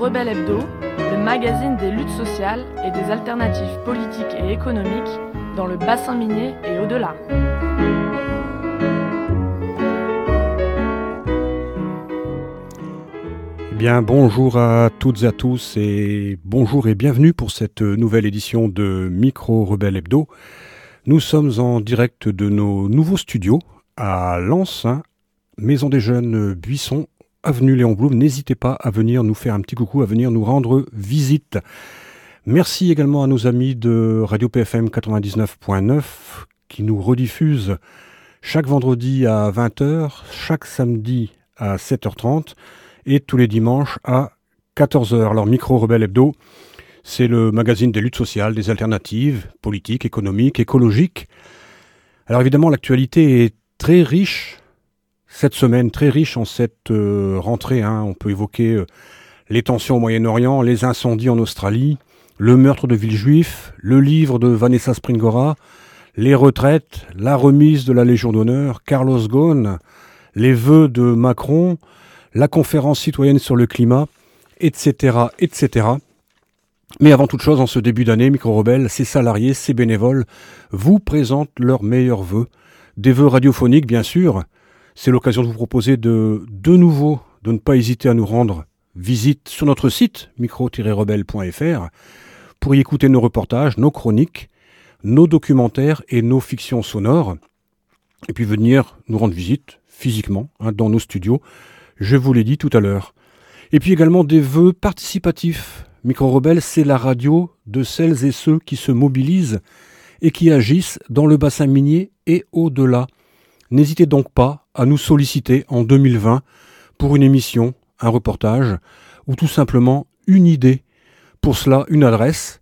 Rebelle Hebdo, le magazine des luttes sociales et des alternatives politiques et économiques dans le bassin minier et au-delà. Bien, bonjour à toutes et à tous et bonjour et bienvenue pour cette nouvelle édition de Micro Rebelle Hebdo. Nous sommes en direct de nos nouveaux studios à Lens, Maison des Jeunes Buissons, avenue Léon Blum. N'hésitez pas à venir nous faire un petit coucou, à venir nous rendre visite. Merci également à nos amis de Radio PFM 99.9 qui nous rediffusent chaque vendredi à 20h, chaque samedi à 7h30 et tous les dimanches à 14h. Alors Micro Rebelle Hebdo, c'est le magazine des luttes sociales, des alternatives politiques, économiques, écologiques. Alors évidemment, l'actualité est très riche cette semaine, très riche en cette rentrée. On peut évoquer les tensions au Moyen-Orient, les incendies en Australie, le meurtre de Villejuif, le livre de Vanessa Springora, les retraites, la remise de la Légion d'honneur, Carlos Ghosn, les vœux de Macron, la conférence citoyenne sur le climat, etc., etc. Mais avant toute chose, en ce début d'année, Micro Rebelle, ses salariés, ses bénévoles vous présentent leurs meilleurs vœux. Des vœux radiophoniques, bien sûr. C'est l'occasion de vous proposer de nouveau de ne pas hésiter à nous rendre visite sur notre site micro-rebelle.fr pour y écouter nos reportages, nos chroniques, nos documentaires et nos fictions sonores. Et puis venir nous rendre visite physiquement dans nos studios. Je vous l'ai dit tout à l'heure. Et puis également des vœux participatifs. Micro Rebelle, c'est la radio de celles et ceux qui se mobilisent et qui agissent dans le bassin minier et au-delà. N'hésitez donc pas à nous solliciter en 2020 pour une émission, un reportage ou tout simplement une idée. Pour cela, une adresse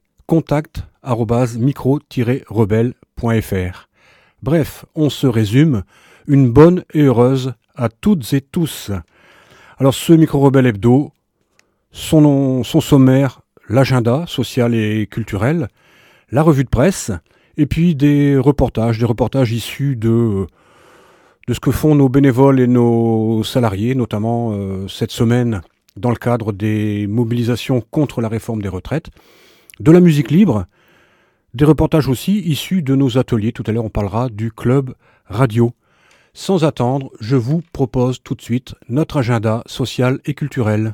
contact@micro-rebelle.fr. Bref, on se résume. Une bonne et heureuse à toutes et tous. Alors ce Micro Rebelle Hebdo, son sommaire, l'agenda social et culturel, la revue de presse, et puis des reportages issus de ce que font nos bénévoles et nos salariés, notamment cette semaine dans le cadre des mobilisations contre la réforme des retraites, de la musique libre, des reportages aussi issus de nos ateliers. Tout à l'heure on parlera du club radio. Sans attendre, je vous propose tout de suite notre agenda social et culturel.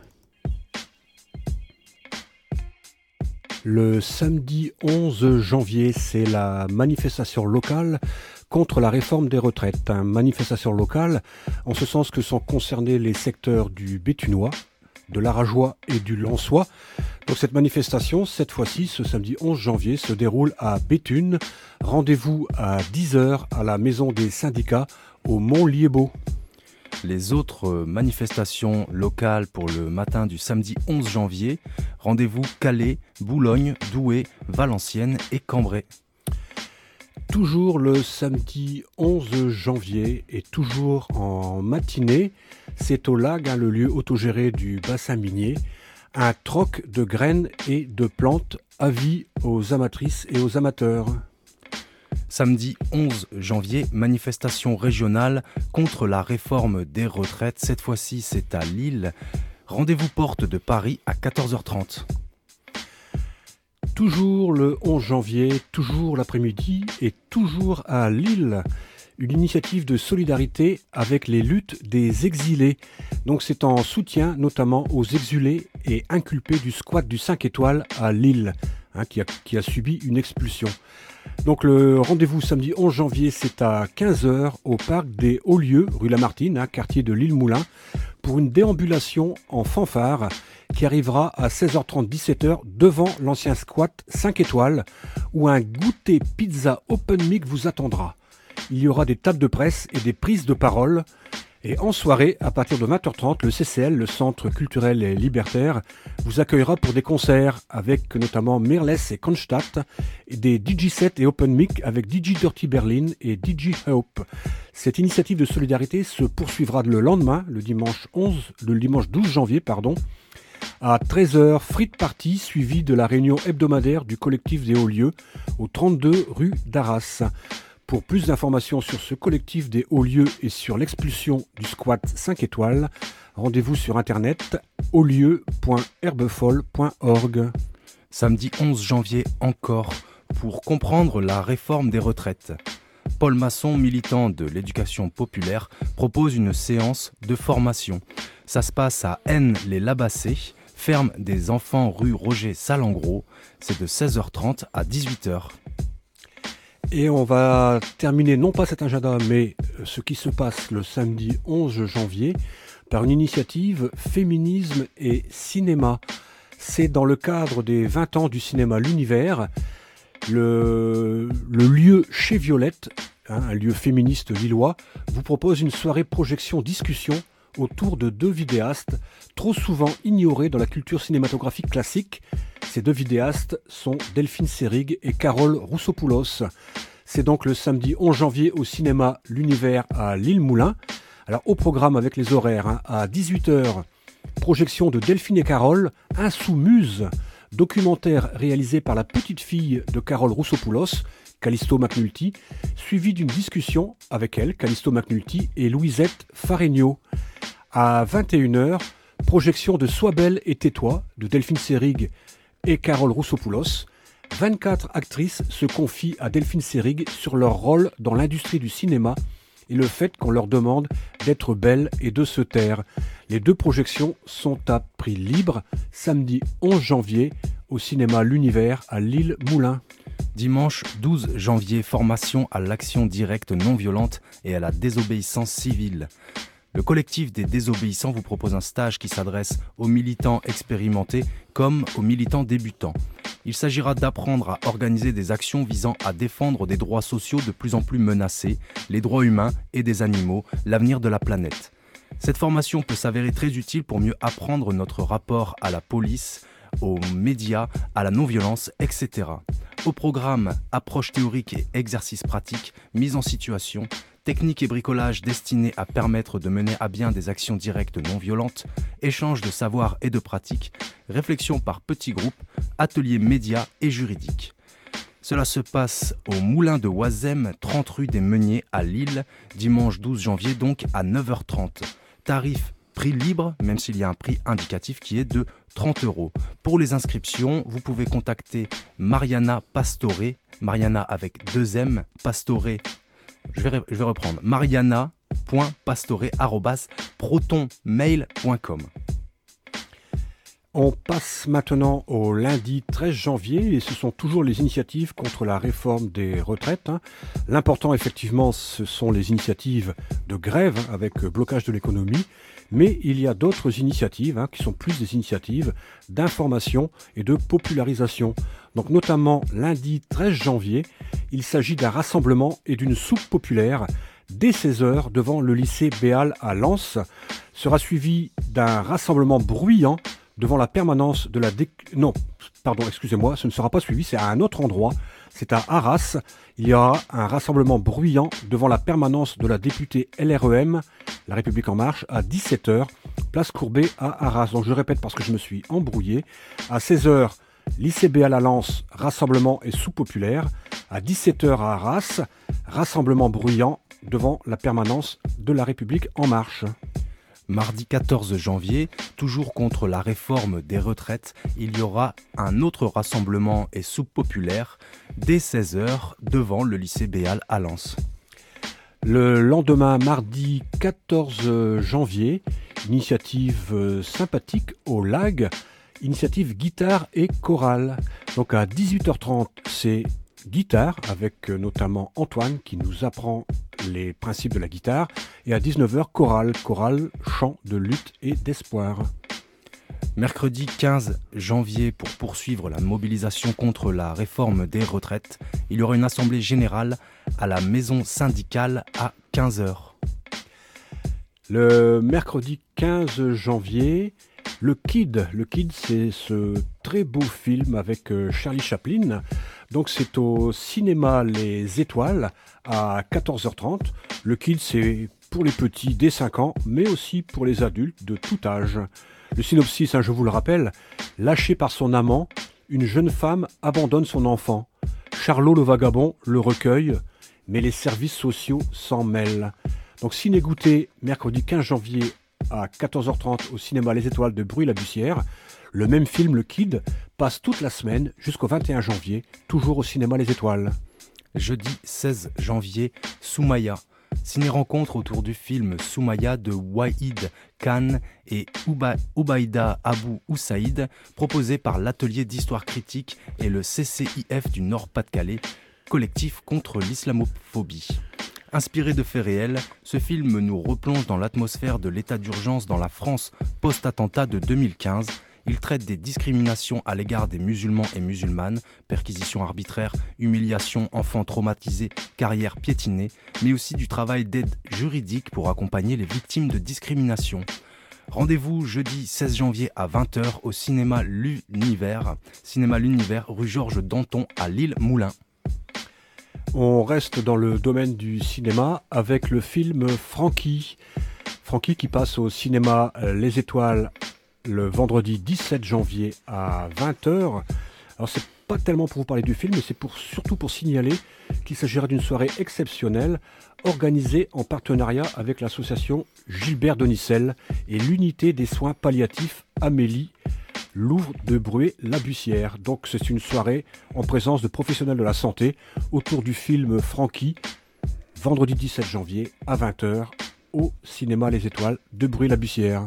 Le samedi 11 janvier, c'est la manifestation locale contre la réforme des retraites. Une manifestation locale, en ce sens que sont concernés les secteurs du Béthunois, de l'Arageois et du Lensois. Donc cette manifestation, cette fois-ci, ce samedi 11 janvier, se déroule à Béthune. Rendez-vous à 10h à la Maison des syndicats au Mont-Liébaud. Les autres manifestations locales pour le matin du samedi 11 janvier, rendez-vous Calais, Boulogne, Douai, Valenciennes et Cambrai. Toujours le samedi 11 janvier et toujours en matinée, c'est au LAG, le lieu autogéré du bassin minier, un troc de graines et de plantes, avis aux amatrices et aux amateurs. Samedi 11 janvier, manifestation régionale contre la réforme des retraites. Cette fois-ci, c'est à Lille. Rendez-vous porte de Paris à 14h30. Toujours le 11 janvier, toujours l'après-midi et toujours à Lille. Une initiative de solidarité avec les luttes des exilés. Donc c'est en soutien notamment aux exilés et inculpés du squat du 5 étoiles à Lille, qui a subi une expulsion. Donc le rendez-vous samedi 11 janvier, c'est à 15h au parc des Hauts-Lieux, rue Lamartine, quartier de l'Île-Moulin, pour une déambulation en fanfare qui arrivera à 16h30-17h devant l'ancien squat 5 étoiles où un goûter pizza open mic vous attendra. Il y aura des tables de presse et des prises de parole. Et en soirée, à partir de 20h30, le CCL, le Centre culturel et libertaire, vous accueillera pour des concerts avec notamment Mirless et Kronstadt, et des DJ sets et open mic avec DJ Dirty Berlin et DJ Hope. Cette initiative de solidarité se poursuivra le lendemain, le dimanche 12 janvier, à 13h, Frites Party, suivi de la réunion hebdomadaire du collectif des Hauts-Lieux au 32 rue d'Arras. Pour plus d'informations sur ce collectif des Hauts-Lieux et sur l'expulsion du squat 5 étoiles, Rendez-vous sur internet aulieu.herbefolle.org. Samedi 11 janvier encore, pour comprendre la réforme des retraites. Paul Masson, militant de l'éducation populaire, propose une séance de formation. Ça se passe à Aisne-les-Labassés, ferme des enfants rue Roger Salengro. C'est de 16h30 à 18h. Et on va terminer non pas cet agenda, mais ce qui se passe le samedi 11 janvier par une initiative Féminisme et Cinéma. C'est dans le cadre des 20 ans du cinéma L'Univers, le lieu chez Violette, un lieu féministe lillois, vous propose une soirée projection-discussion autour de deux vidéastes trop souvent ignorés dans la culture cinématographique classique. Ces deux vidéastes sont Delphine Seyrig et Carole Roussopoulos. C'est donc le samedi 11 janvier au cinéma L'Univers à Lille-Moulin. Alors au programme avec les horaires, à 18h, projection de Delphine et Carole, Un sous Muse, documentaire réalisé par la petite fille de Carole Roussopoulos, Callisto McNulty, suivi d'une discussion avec elle, Callisto McNulty, et Louisette Faregno. À 21h, projection de Sois belle et tais-toi, de Delphine Seyrig et Carole Roussopoulos. 24 actrices se confient à Delphine Seyrig sur leur rôle dans l'industrie du cinéma et le fait qu'on leur demande d'être belles et de se taire. Les deux projections sont à prix libre, samedi 11 janvier, au cinéma L'Univers à Lille-Moulin. Dimanche 12 janvier, formation à l'action directe non violente et à la désobéissance civile. Le collectif des désobéissants vous propose un stage qui s'adresse aux militants expérimentés comme aux militants débutants. Il s'agira d'apprendre à organiser des actions visant à défendre des droits sociaux de plus en plus menacés, les droits humains et des animaux, l'avenir de la planète. Cette formation peut s'avérer très utile pour mieux apprendre notre rapport à la police, aux médias, à la non-violence, etc. Au programme, approche théorique et exercices pratiques, mise en situation, techniques et bricolage destinés à permettre de mener à bien des actions directes non violentes, échange de savoir et de pratiques, réflexion par petits groupes, ateliers médias et juridiques. Cela se passe au Moulin de Oisem, 30 rue des Meuniers à Lille, dimanche 12 janvier donc à 9h30. Tarif prix libre, même s'il y a un prix indicatif qui est de 30 €. Pour les inscriptions, vous pouvez contacter Mariana Pastore, Mariana avec 2 M, Pastore, je vais reprendre, mariana.pastore@protonmail.com. On passe maintenant au lundi 13 janvier et ce sont toujours les initiatives contre la réforme des retraites. L'important effectivement ce sont les initiatives de grève avec blocage de l'économie, mais il y a d'autres initiatives qui sont plus des initiatives d'information et de popularisation. Donc notamment lundi 13 janvier, il s'agit d'un rassemblement et d'une soupe populaire dès 16h devant le lycée Béal à Lens. Sera suivi d'un rassemblement bruyant devant la permanence de la... ce ne sera pas suivi, c'est à un autre endroit, c'est à Arras. Il y aura un rassemblement bruyant devant la permanence de la députée LREM, La République En Marche, à 17h, place Courbet à Arras. Donc je répète parce que je me suis embrouillé. À 16h, lycée Béal à Lens, rassemblement et soupe populaire. À 17h à Arras, rassemblement bruyant devant la permanence de La République En Marche. Mardi 14 janvier, toujours contre la réforme des retraites, il y aura un autre rassemblement et soupe populaire dès 16h devant le lycée Béal à Lens. Le lendemain, mardi 14 janvier, initiative sympathique au LAG, initiative guitare et chorale. Donc à 18h30, c'est guitare avec notamment Antoine qui nous apprend les principes de la guitare, et à 19h chorale, chant de lutte et d'espoir. Mercredi 15 janvier, pour poursuivre la mobilisation contre la réforme des retraites, il y aura une assemblée générale à la maison syndicale à 15h. Le mercredi 15 janvier, le Kid, c'est ce très beau film avec Charlie Chaplin. Donc c'est au cinéma Les Étoiles à 14h30. Le Kid, c'est pour les petits dès 5 ans, mais aussi pour les adultes de tout âge. Le synopsis, je vous le rappelle, lâché par son amant, une jeune femme abandonne son enfant. Charlot le vagabond le recueille, mais les services sociaux s'en mêlent. Donc ciné goûté, mercredi 15 janvier à 14h30 au cinéma Les Étoiles de Bruy-la-Bussière. Le même film, Le Kid, passe toute la semaine jusqu'au 21 janvier, toujours au cinéma Les Étoiles. Jeudi 16 janvier, Soumaya. Ciné-rencontre autour du film Soumaya de Wahid Khan et Oubaïda Abou Oussaïd, proposé par l'Atelier d'Histoire Critique et le CCIF du Nord-Pas-de-Calais, collectif contre l'islamophobie. Inspiré de faits réels, ce film nous replonge dans l'atmosphère de l'état d'urgence dans la France post-attentat de 2015. Il traite des discriminations à l'égard des musulmans et musulmanes, perquisitions arbitraires, humiliations, enfants traumatisés, carrières piétinées, mais aussi du travail d'aide juridique pour accompagner les victimes de discrimination. Rendez-vous jeudi 16 janvier à 20h au cinéma L'Univers, rue Georges Danton à Lille-Moulins. On reste dans le domaine du cinéma avec le film Frankie. Frankie qui passe au cinéma Les Étoiles le vendredi 17 janvier à 20h. Alors c'est pas tellement pour vous parler du film, mais c'est surtout pour signaler qu'il s'agira d'une soirée exceptionnelle organisée en partenariat avec l'association Gilbert Denicelle et l'unité des soins palliatifs Amélie Louvre de Bruy-la-Bussière. Donc c'est une soirée en présence de professionnels de la santé autour du film Frankie, vendredi 17 janvier à 20h au cinéma Les Étoiles de Bruy-la-Bussière.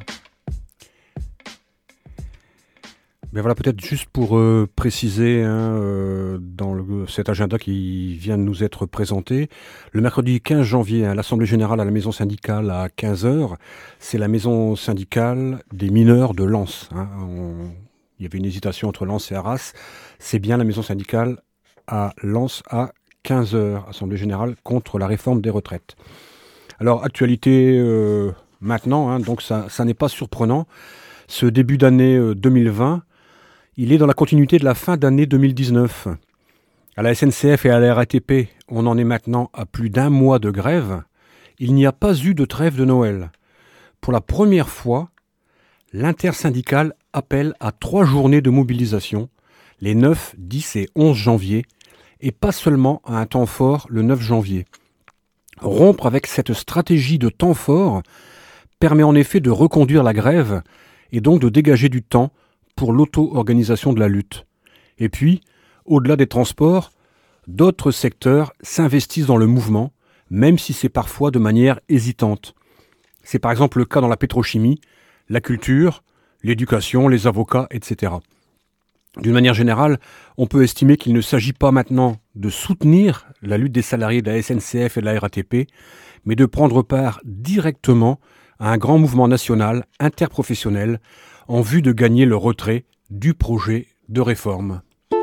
Mais voilà, peut-être juste pour préciser dans cet agenda qui vient de nous être présenté, le mercredi 15 janvier, l'Assemblée Générale à la Maison Syndicale à 15h, c'est la Maison Syndicale des mineurs de Lens. Il y avait une hésitation entre Lens et Arras, c'est bien la Maison Syndicale à Lens à 15h, Assemblée Générale contre la réforme des retraites. Alors, actualité maintenant, donc ça n'est pas surprenant, ce début d'année 2020, il est dans la continuité de la fin d'année 2019. À la SNCF et à la RATP, on en est maintenant à plus d'un mois de grève. Il n'y a pas eu de trêve de Noël. Pour la première fois, l'intersyndicale appelle à 3 journées de mobilisation, les 9, 10 et 11 janvier, et pas seulement à un temps fort le 9 janvier. Rompre avec cette stratégie de temps fort permet en effet de reconduire la grève et donc de dégager du temps pour l'auto-organisation de la lutte. Et puis, au-delà des transports, d'autres secteurs s'investissent dans le mouvement, même si c'est parfois de manière hésitante. C'est par exemple le cas dans la pétrochimie, la culture, l'éducation, les avocats, etc. D'une manière générale, on peut estimer qu'il ne s'agit pas maintenant de soutenir la lutte des salariés de la SNCF et de la RATP, mais de prendre part directement à un grand mouvement national interprofessionnel en vue de gagner le retrait du projet de réforme.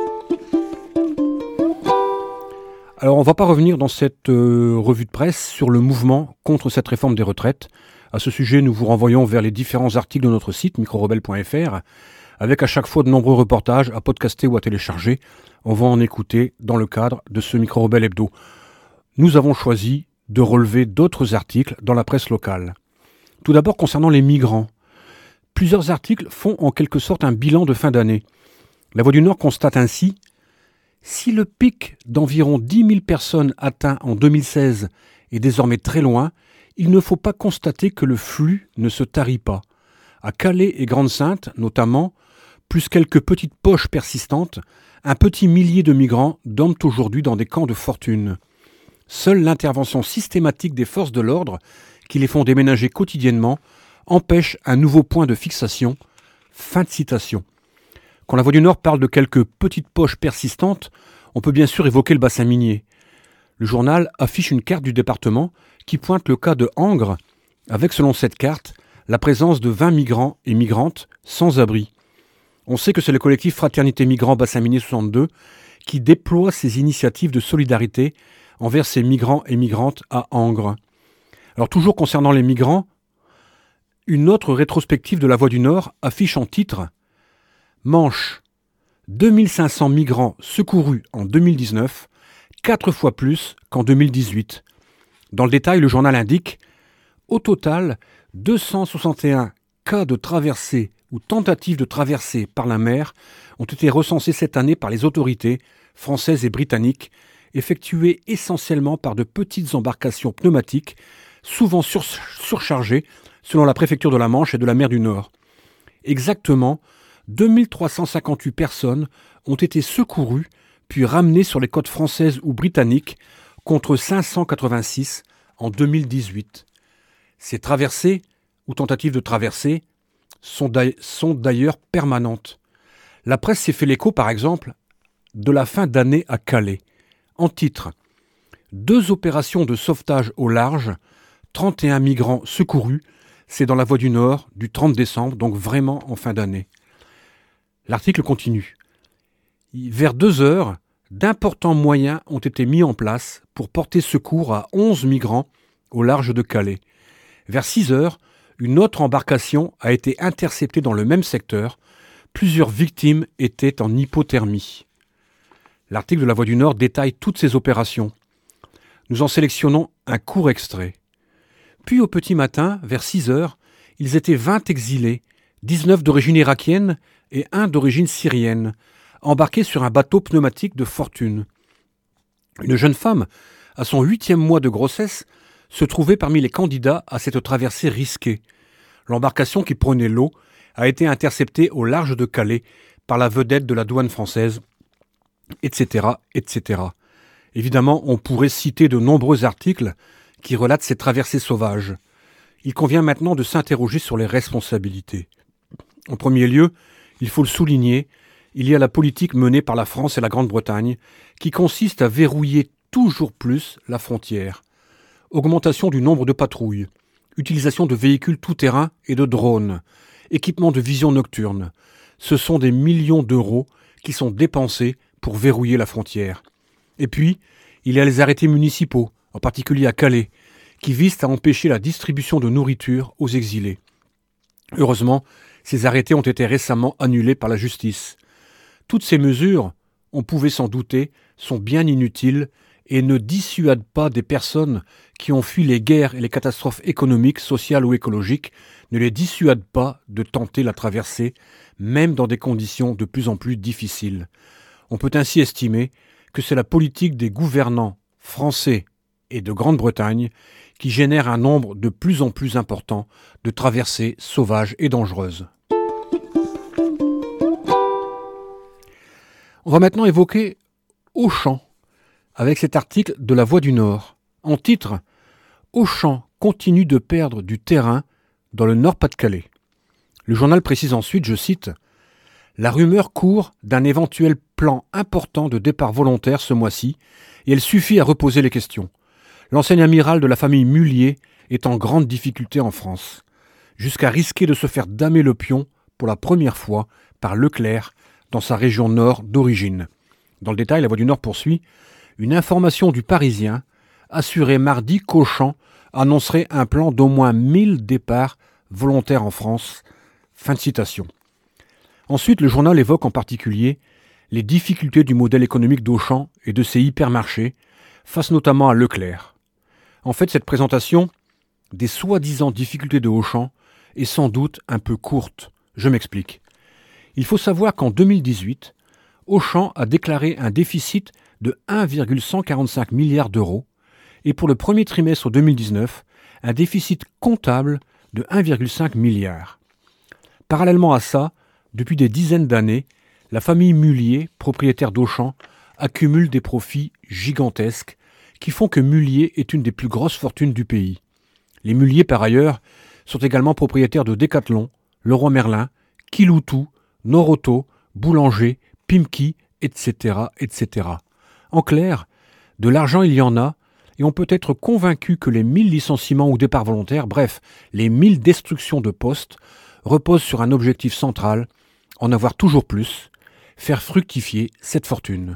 Alors on ne va pas revenir dans cette revue de presse sur le mouvement contre cette réforme des retraites. À ce sujet, nous vous renvoyons vers les différents articles de notre site microrebelle.fr avec à chaque fois de nombreux reportages à podcaster ou à télécharger. On va en écouter dans le cadre de ce Micro-Rebelle Hebdo. Nous avons choisi de relever d'autres articles dans la presse locale. Tout d'abord concernant les migrants. Plusieurs articles font en quelque sorte un bilan de fin d'année. La Voix du Nord constate ainsi « Si le pic d'environ 10 000 personnes atteint en 2016 est désormais très loin, il ne faut pas constater que le flux ne se tarit pas. À Calais et Grande-Synthe, notamment, plus quelques petites poches persistantes, un petit millier de migrants dorment aujourd'hui dans des camps de fortune. Seule l'intervention systématique des forces de l'ordre, qui les font déménager quotidiennement, empêche un nouveau point de fixation. » Fin de citation. Quand la Voix du Nord parle de quelques petites poches persistantes, on peut bien sûr évoquer le bassin minier. Le journal affiche une carte du département qui pointe le cas de Angres, avec selon cette carte, la présence de 20 migrants et migrantes sans abri. On sait que c'est le collectif Fraternité Migrants Bassin Minier 62 qui déploie ses initiatives de solidarité envers ces migrants et migrantes à Angres. Alors toujours concernant les migrants, une autre rétrospective de la Voix du Nord affiche en titre « Manche, 2500 migrants secourus en 2019, 4 fois plus qu'en 2018. » Dans le détail, le journal indique « Au total, 261 cas de traversée ou tentatives de traversée par la mer ont été recensés cette année par les autorités françaises et britanniques, effectués essentiellement par de petites embarcations pneumatiques souvent surchargés selon la préfecture de la Manche et de la mer du Nord. Exactement 2358 personnes ont été secourues puis ramenées sur les côtes françaises ou britanniques contre 586 en 2018. Ces traversées ou tentatives de traversée sont d'ailleurs permanentes. La presse s'est fait l'écho, par exemple, de la fin d'année à Calais. En titre, 2 opérations de sauvetage au large, 31 migrants secourus, c'est dans la Voie du Nord du 30 décembre, donc vraiment en fin d'année. L'article continue. Vers 2 heures, d'importants moyens ont été mis en place pour porter secours à 11 migrants au large de Calais. Vers 6 heures, une autre embarcation a été interceptée dans le même secteur. Plusieurs victimes étaient en hypothermie. L'article de la Voie du Nord détaille toutes ces opérations. Nous en sélectionnons un court extrait. Puis au petit matin, vers 6 heures, ils étaient 20 exilés, 19 d'origine irakienne et 1 d'origine syrienne, embarqués sur un bateau pneumatique de fortune. Une jeune femme, à son 8e mois de grossesse, se trouvait parmi les candidats à cette traversée risquée. L'embarcation qui prenait l'eau a été interceptée au large de Calais par la vedette de la douane française, etc., etc. Évidemment, on pourrait citer de nombreux articles qui relatent ces traversées sauvages. Il convient maintenant de s'interroger sur les responsabilités. En premier lieu, il faut le souligner, il y a la politique menée par la France et la Grande-Bretagne qui consiste à verrouiller toujours plus la frontière. Augmentation du nombre de patrouilles, utilisation de véhicules tout-terrain et de drones, équipement de vision nocturne. Ce sont des millions d'euros qui sont dépensés pour verrouiller la frontière. Et puis, il y a les arrêtés municipaux, en particulier à Calais, qui visent à empêcher la distribution de nourriture aux exilés. Heureusement, ces arrêtés ont été récemment annulés par la justice. Toutes ces mesures, on pouvait s'en douter, sont bien inutiles et ne dissuadent pas des personnes qui ont fui les guerres et les catastrophes économiques, sociales ou écologiques, ne les dissuadent pas de tenter la traversée, même dans des conditions de plus en plus difficiles. On peut ainsi estimer que c'est la politique des gouvernants français et de Grande-Bretagne qui génère un nombre de plus en plus important de traversées sauvages et dangereuses. On va maintenant évoquer Auchan, avec cet article de la Voie du Nord. En titre, Auchan continue de perdre du terrain dans le Nord-Pas-de-Calais. Le journal précise ensuite, je cite, « La rumeur court d'un éventuel plan important de départ volontaire ce mois-ci, et elle suffit à reposer les questions. L'enseigne amirale de la famille Mullier est en grande difficulté en France, jusqu'à risquer de se faire damer le pion pour la première fois par Leclerc dans sa région nord d'origine. » Dans le détail, la Voie du Nord poursuit. Une information du Parisien assurait mardi qu'Auchan annoncerait un plan d'au moins 1000 départs volontaires en France. Fin de citation. Ensuite, le journal évoque en particulier les difficultés du modèle économique d'Auchan et de ses hypermarchés, face notamment à Leclerc. En fait, cette présentation des soi-disant difficultés de Auchan est sans doute un peu courte. Je m'explique. Il faut savoir qu'en 2018, Auchan a déclaré un déficit de 1,145 milliard d'euros et pour le premier trimestre 2019, un déficit comptable de 1,5 milliard. Parallèlement à ça, depuis des dizaines d'années, la famille Mullier, propriétaire d'Auchan, accumule des profits gigantesques qui font que Mullier est une des plus grosses fortunes du pays. Les Mullier, par ailleurs, sont également propriétaires de Decathlon, Leroy Merlin, Kiloutou, Noroto, Boulanger, Pimki, etc., etc. En clair, de l'argent il y en a, et on peut être convaincu que les 1000 licenciements ou départs volontaires, bref, les 1000 destructions de postes, reposent sur un objectif central, en avoir toujours plus, faire fructifier cette fortune.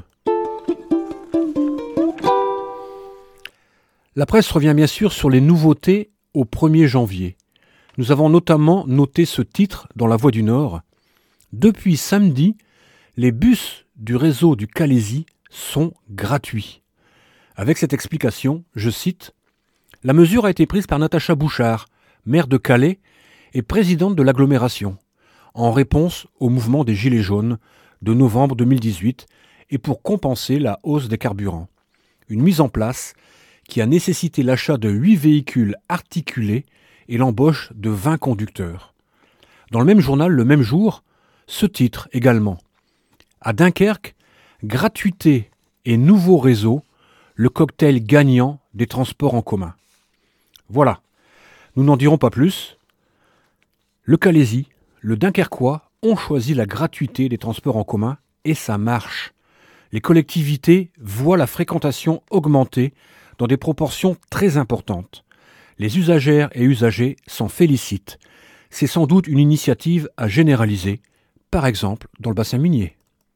La presse revient bien sûr sur les nouveautés au 1er janvier. Nous avons notamment noté ce titre dans la Voie du Nord. Depuis samedi, les bus du réseau du Calaisis sont gratuits. Avec cette explication, je cite, « La mesure a été prise par Natacha Bouchard, maire de Calais et présidente de l'agglomération, en réponse au mouvement des Gilets jaunes de novembre 2018 et pour compenser la hausse des carburants. Une mise en place qui a nécessité l'achat de 8 véhicules articulés et l'embauche de 20 conducteurs. Dans le même journal, le même jour, ce titre également. À Dunkerque, gratuité et nouveau réseau, le cocktail gagnant des transports en commun. Voilà, nous n'en dirons pas plus. Le Calaisis, le Dunkerquois ont choisi la gratuité des transports en commun et ça marche. Les collectivités voient la fréquentation augmenter dans des proportions très importantes. Les usagères et usagers s'en félicitent. C'est sans doute une initiative à généraliser, par exemple dans le bassin minier.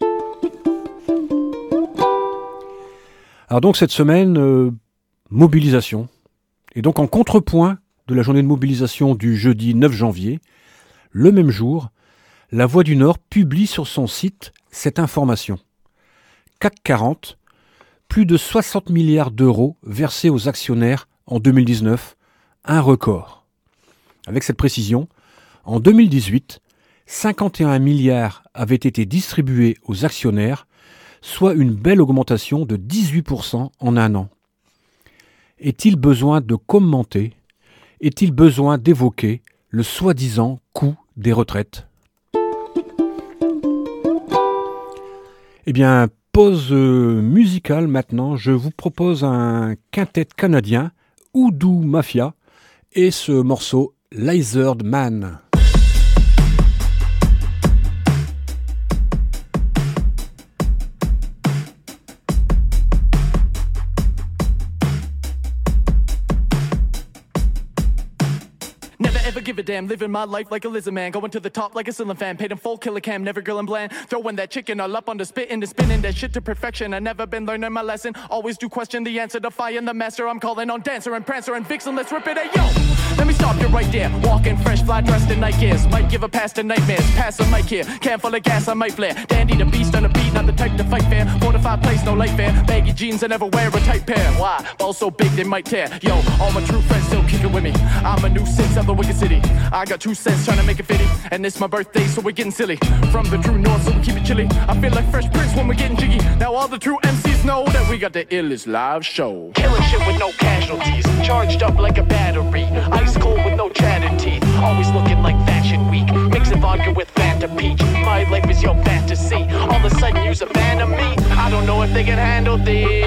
Alors donc cette semaine, mobilisation. Et donc en contrepoint de la journée de mobilisation du jeudi 9 janvier, le même jour, La Voix du Nord publie sur son site cette information. CAC 40, plus de 60 milliards d'euros versés aux actionnaires en 2019, un record. Avec cette précision, en 2018, 51 milliards avaient été distribués aux actionnaires, soit une belle augmentation de 18% en un an. Est-il besoin de commenter? Est-il besoin d'évoquer le soi-disant coût des retraites? Eh bien, pause musicale maintenant. Je vous propose un quintet canadien, Hoodoo Mafia, et ce morceau Lizard Man. Give a damn, living my life like a lizard man, going to the top like a ceiling fan, paid in full, killer cam, never grilling bland, throwing that chicken all up on the spit and spinning that shit to perfection. I never been learning my lesson, always do question the answer, defying the master. I'm calling on Dancer and Prancer and Vixen, let's rip it, hey yo! Let me stop you right there, walking fresh, fly dressed in night gears, might give a pass to nightmares, pass a mic here, can full of gas, I might flare, dandy the beast on the beat, not the type to fight fair, fortified place, no light fair, baggy jeans, I never wear a tight pair, why? Balls so big they might tear, yo, all my true friends still kicking with me, I'm a nuisance of the wicked city, I got 2 cents trying to make it fitty, and it's my birthday so we're getting silly, from the true north so we keep it chilly, I feel like Fresh Prince when we're getting jiggy, now all the true MCs know that we got the illest live show, killing shit with no casualties, charged up like a battery, ice cold with no chatted teeth, always looking like Fashion Week, mixing vodka with Fanta Peach, my life is your fantasy, all of a sudden you's a fan of me, I don't know if they can handle this.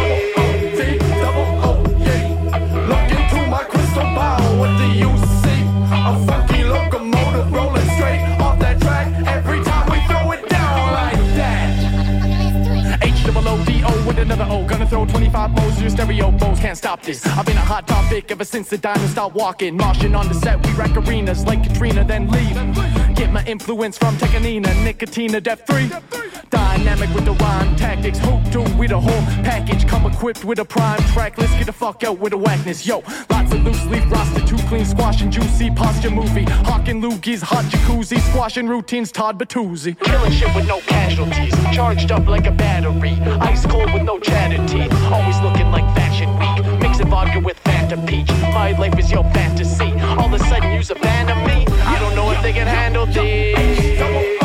Look into my crystal ball, what do you see? A funky locomotive rolling straight off that track, every time we throw it down like that. H-O-O-D-O with another O, gonna throw 25 O's to your stereo bows, can't stop this. I've been a hot topic ever since the diamonds stopped walking, moshing on the set, we wreck arenas like Katrina, then leave. Get my influence from Tekanina, Nicotina, Def 3. Dynamic with the rhyme tactics, who do we the whole package, come equipped with a prime track, let's get the fuck out with the whackness, yo. Lots of loose leaf roster, too clean, squash and juicy, posture movie, hawking loogies, hot jacuzzi, squashing routines, Todd Bertuzzi. Killing shit with no casualties, charged up like a battery, ice cold with no chatted teeth, always looking like Fashion Week, mixing vodka with Fanta Peach, my life is your fantasy, all of a sudden you's a fan of me, I don't know if they can handle this.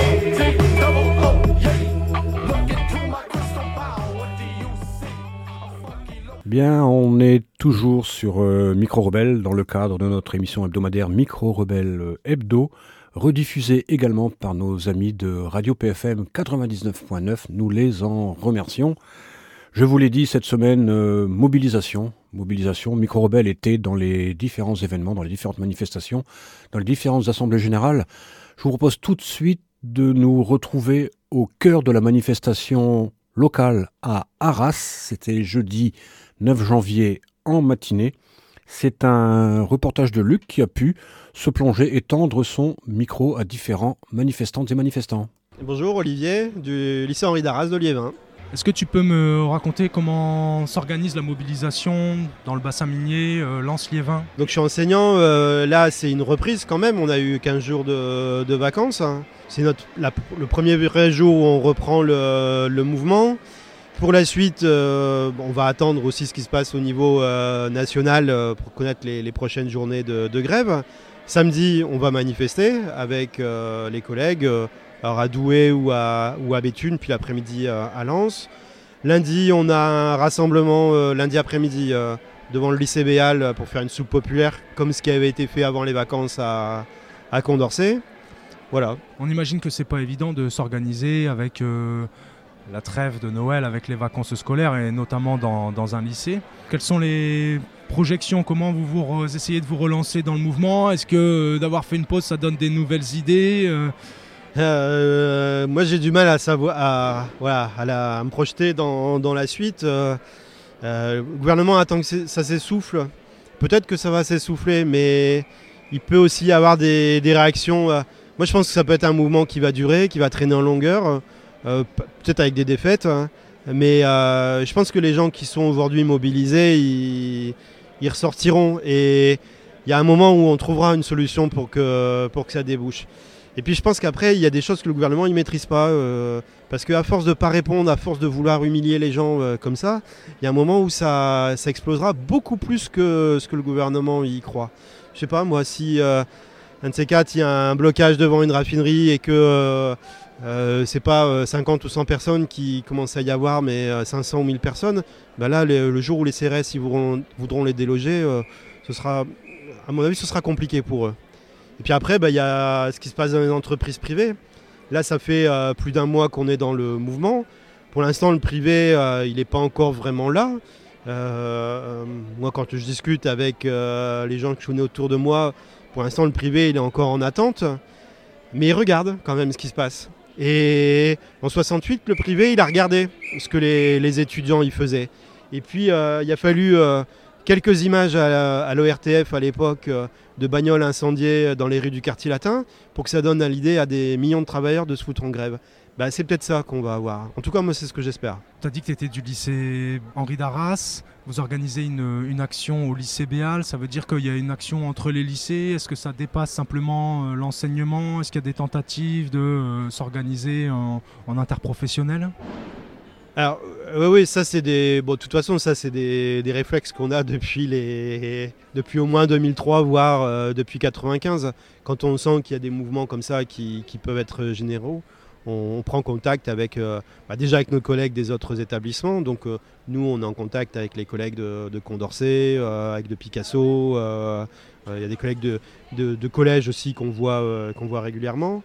Bien, on est toujours sur Micro Rebelle dans le cadre de notre émission hebdomadaire Micro Rebelle Hebdo, rediffusée également par nos amis de Radio PFM 99.9. Nous les en remercions. Je vous l'ai dit, cette semaine, mobilisation. Micro Rebelle était dans les différents événements, dans les différentes manifestations, dans les différentes assemblées générales. Je vous propose tout de suite de nous retrouver au cœur de la manifestation locale à Arras. C'était jeudi 9 janvier en matinée. C'est un reportage de Luc qui a pu se plonger et tendre son micro à différents manifestantes et manifestants. Bonjour, Olivier du lycée Henri d'Arras de Liévin. Est-ce que tu peux me raconter comment s'organise la mobilisation dans le bassin minier Lens-Liévin ? Donc je suis enseignant, là c'est une reprise quand même, on a eu 15 jours de vacances. C'est le premier vrai jour où on reprend le mouvement. Pour la suite, on va attendre aussi ce qui se passe au niveau national pour connaître les prochaines journées de grève. Samedi, on va manifester avec les collègues, alors à Douai ou à Béthune, puis l'après-midi à Lens. Lundi, on a un rassemblement lundi après-midi devant le lycée Béal pour faire une soupe populaire, comme ce qui avait été fait avant les vacances à Condorcet. Voilà. On imagine que c'est pas évident de s'organiser avec la trêve de Noël, avec les vacances scolaires et notamment dans un lycée. Quelles sont les projections? Comment vous essayez de vous relancer dans le mouvement? Est-ce que d'avoir fait une pause, ça donne des nouvelles idées? Moi, j'ai du mal à me projeter dans la suite. Le gouvernement attend que ça s'essouffle. Peut-être que ça va s'essouffler, mais il peut aussi y avoir des réactions. Moi, je pense que ça peut être un mouvement qui va durer, qui va traîner en longueur, peut-être avec des défaites. Mais je pense que les gens qui sont aujourd'hui mobilisés, ils ressortiront. Et il y a un moment où on trouvera une solution pour que ça débouche. Et puis je pense qu'après, il y a des choses que le gouvernement ne maîtrise pas. Parce qu'à force de ne pas répondre, à force de vouloir humilier les gens comme ça, il y a un moment où ça explosera beaucoup plus que ce que le gouvernement y croit. Je sais pas, moi, si un de ces quatre, il y a un blocage devant une raffinerie et que c'est pas 50 ou 100 personnes qui commencent à y avoir, mais 500 ou 1000 personnes, bah là, le jour où les CRS ils voudront les déloger, ce sera, à mon avis, ce sera compliqué pour eux. Et puis après, il y a ce qui se passe dans les entreprises privées. Là, ça fait plus d'un mois qu'on est dans le mouvement. Pour l'instant, le privé, il n'est pas encore vraiment là. Moi, quand je discute avec les gens que je connais autour de moi, pour l'instant, le privé, il est encore en attente. Mais il regarde quand même ce qui se passe. Et en 68, le privé, il a regardé ce que les étudiants y faisaient. Et puis, il a fallu quelques images à l'ORTF à l'époque de bagnoles incendiées dans les rues du quartier latin pour que ça donne l'idée à des millions de travailleurs de se foutre en grève. C'est peut-être ça qu'on va avoir. En tout cas, moi, c'est ce que j'espère. Tu as dit que tu étais du lycée Henri d'Arras. Vous organisez une action au lycée Béal. Ça veut dire qu'il y a une action entre les lycées. Est-ce que ça dépasse simplement l'enseignement? Est-ce qu'il y a des tentatives de s'organiser en interprofessionnel? Alors, oui, ça c'est de toute façon, ça c'est des réflexes qu'on a depuis au moins 2003, voire depuis 95. Quand on sent qu'il y a des mouvements comme ça qui peuvent être généraux, on prend contact avec déjà avec nos collègues des autres établissements. Donc nous, on est en contact avec les collègues de Condorcet, avec de Picasso. Il y a des collègues de collège aussi qu'on voit régulièrement.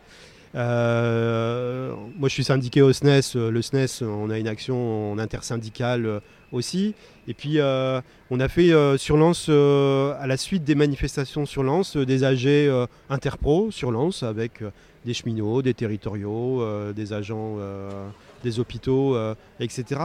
Moi je suis syndiqué au SNES, le SNES on a une action en intersyndicale aussi, et puis on a fait sur Lens à la suite des manifestations sur Lens des AG interpro sur Lens avec des cheminots, des territoriaux, des agents des hôpitaux, etc.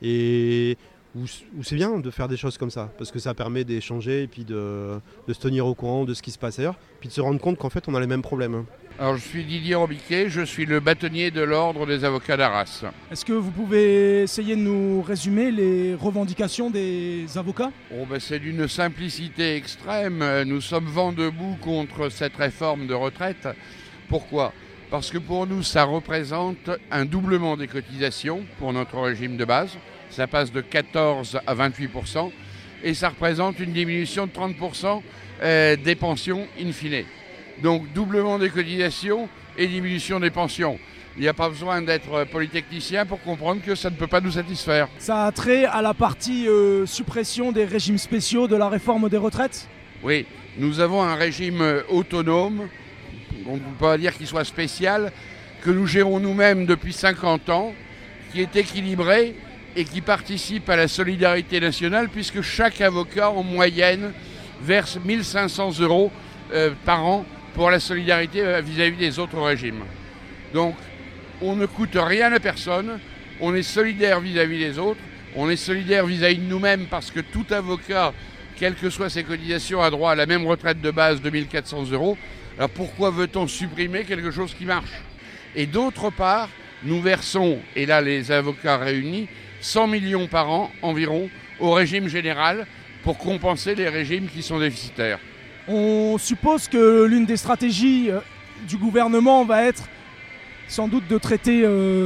Et où c'est bien de faire des choses comme ça, parce que ça permet d'échanger et puis de se tenir au courant de ce qui se passe ailleurs, puis de se rendre compte qu'en fait on a les mêmes problèmes. Alors je suis Didier Robiquet, je suis le bâtonnier de l'ordre des avocats d'Arras. Est-ce que vous pouvez essayer de nous résumer les revendications des avocats? C'est d'une simplicité extrême. Nous sommes vent debout contre cette réforme de retraite. Pourquoi ? Parce que pour nous, ça représente un doublement des cotisations pour notre régime de base. Ça passe de 14 à 28%. Et ça représente une diminution de 30% des pensions in fine. Donc doublement des cotisations et diminution des pensions. Il n'y a pas besoin d'être polytechnicien pour comprendre que ça ne peut pas nous satisfaire. Ça a trait à la partie suppression des régimes spéciaux de la réforme des retraites ? Oui, nous avons un régime autonome, on ne peut pas dire qu'il soit spécial, que nous gérons nous-mêmes depuis 50 ans, qui est équilibré et qui participe à la solidarité nationale puisque chaque avocat en moyenne verse 1 500 € par an pour la solidarité vis-à-vis des autres régimes. Donc, on ne coûte rien à personne, on est solidaire vis-à-vis des autres, on est solidaire vis-à-vis de nous-mêmes parce que tout avocat, quelles que soient ses cotisations, a droit à la même retraite de base de 1 400 €. Alors pourquoi veut-on supprimer quelque chose qui marche ? Et d'autre part, nous versons, et là les avocats réunis, 100 millions par an environ au régime général pour compenser les régimes qui sont déficitaires. On suppose que l'une des stratégies du gouvernement va être sans doute de traiter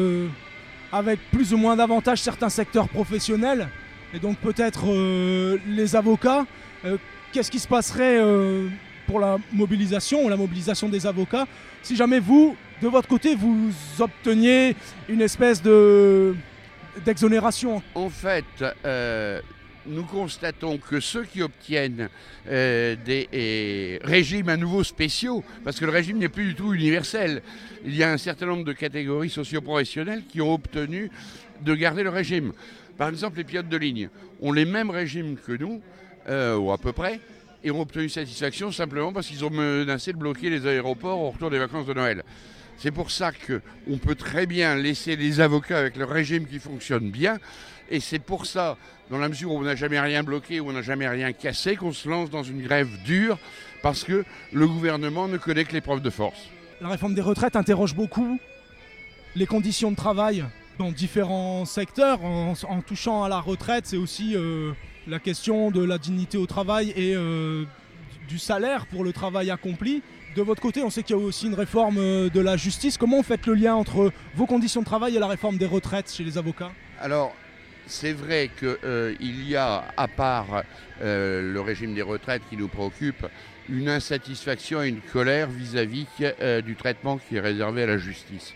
avec plus ou moins d'avantages certains secteurs professionnels et donc peut-être les avocats. Qu'est-ce qui se passerait pour la mobilisation des avocats si jamais vous, de votre côté, vous obteniez une espèce de d'exonération. En fait, nous constatons que ceux qui obtiennent des régimes à nouveau spéciaux, parce que le régime n'est plus du tout universel, il y a un certain nombre de catégories socio-professionnelles qui ont obtenu de garder le régime. Par exemple, les pilotes de ligne ont les mêmes régimes que nous, ou à peu près, et ont obtenu satisfaction simplement parce qu'ils ont menacé de bloquer les aéroports au retour des vacances de Noël. C'est pour ça qu'on peut très bien laisser les avocats avec le régime qui fonctionne bien, et c'est pour ça, dans la mesure où on n'a jamais rien bloqué, où on n'a jamais rien cassé, qu'on se lance dans une grève dure, parce que le gouvernement ne connaît que les preuves de force. La réforme des retraites interroge beaucoup les conditions de travail dans différents secteurs. En touchant à la retraite, c'est aussi la question de la dignité au travail et du salaire pour le travail accompli. De votre côté, on sait qu'il y a aussi une réforme de la justice. Comment vous faites le lien entre vos conditions de travail et la réforme des retraites chez les avocats ? Alors, c'est vrai qu'il y a, à part le régime des retraites qui nous préoccupe, une insatisfaction et une colère vis-à-vis du traitement qui est réservé à la justice.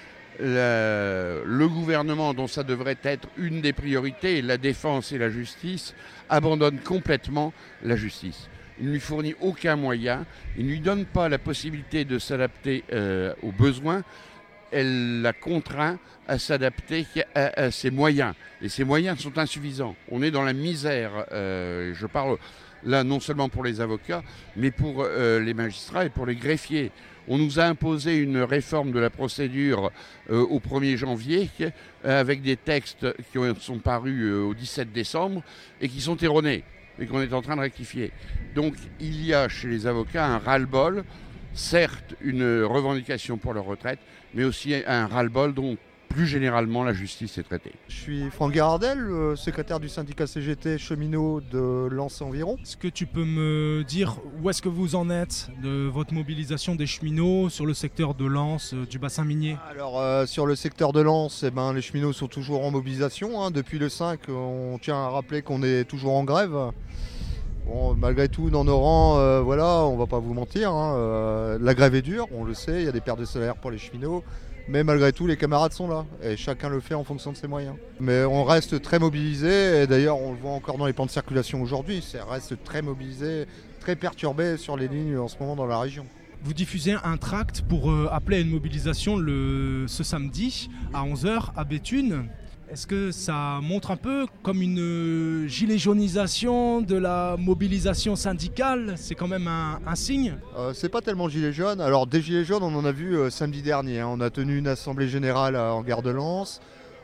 Le gouvernement, dont ça devrait être une des priorités, la défense et la justice, abandonne complètement la justice. Il ne lui fournit aucun moyen, il ne lui donne pas la possibilité de s'adapter aux besoins, elle la contraint à s'adapter à ses moyens. Et ses moyens sont insuffisants. On est dans la misère, je parle là non seulement pour les avocats, mais pour les magistrats et pour les greffiers. On nous a imposé une réforme de la procédure au 1er janvier avec des textes qui sont parus au 17 décembre et qui sont erronés et qu'on est en train de rectifier. Donc il y a chez les avocats un ras-le-bol, certes une revendication pour leur retraite, mais aussi un ras-le-bol dont plus généralement la justice est traitée. Je suis Franck Gardel, le secrétaire du syndicat CGT cheminot de Lens environ. Est-ce que tu peux me dire où est-ce que vous en êtes de votre mobilisation des cheminots sur le secteur de Lens, du bassin minier ? Alors sur le secteur de Lens, les cheminots sont toujours en mobilisation. Depuis le 5, on tient à rappeler qu'on est toujours en grève. Bon, malgré tout, dans nos rangs, on ne va pas vous mentir, la grève est dure, on le sait, il y a des pertes de salaire pour les cheminots. Mais malgré tout, les camarades sont là et chacun le fait en fonction de ses moyens. Mais on reste très mobilisé et d'ailleurs on le voit encore dans les plans de circulation aujourd'hui, ça reste très mobilisé, très perturbé sur les lignes en ce moment dans la région. Vous diffusez un tract pour appeler à une mobilisation ce samedi à 11h à Béthune. Est-ce que ça montre un peu comme une gilet jaunisation de la mobilisation syndicale ? C'est quand même un signe ? C'est pas tellement gilet jaune. Alors des gilets jaunes, on en a vu samedi dernier. On a tenu une assemblée générale en gare de Lens.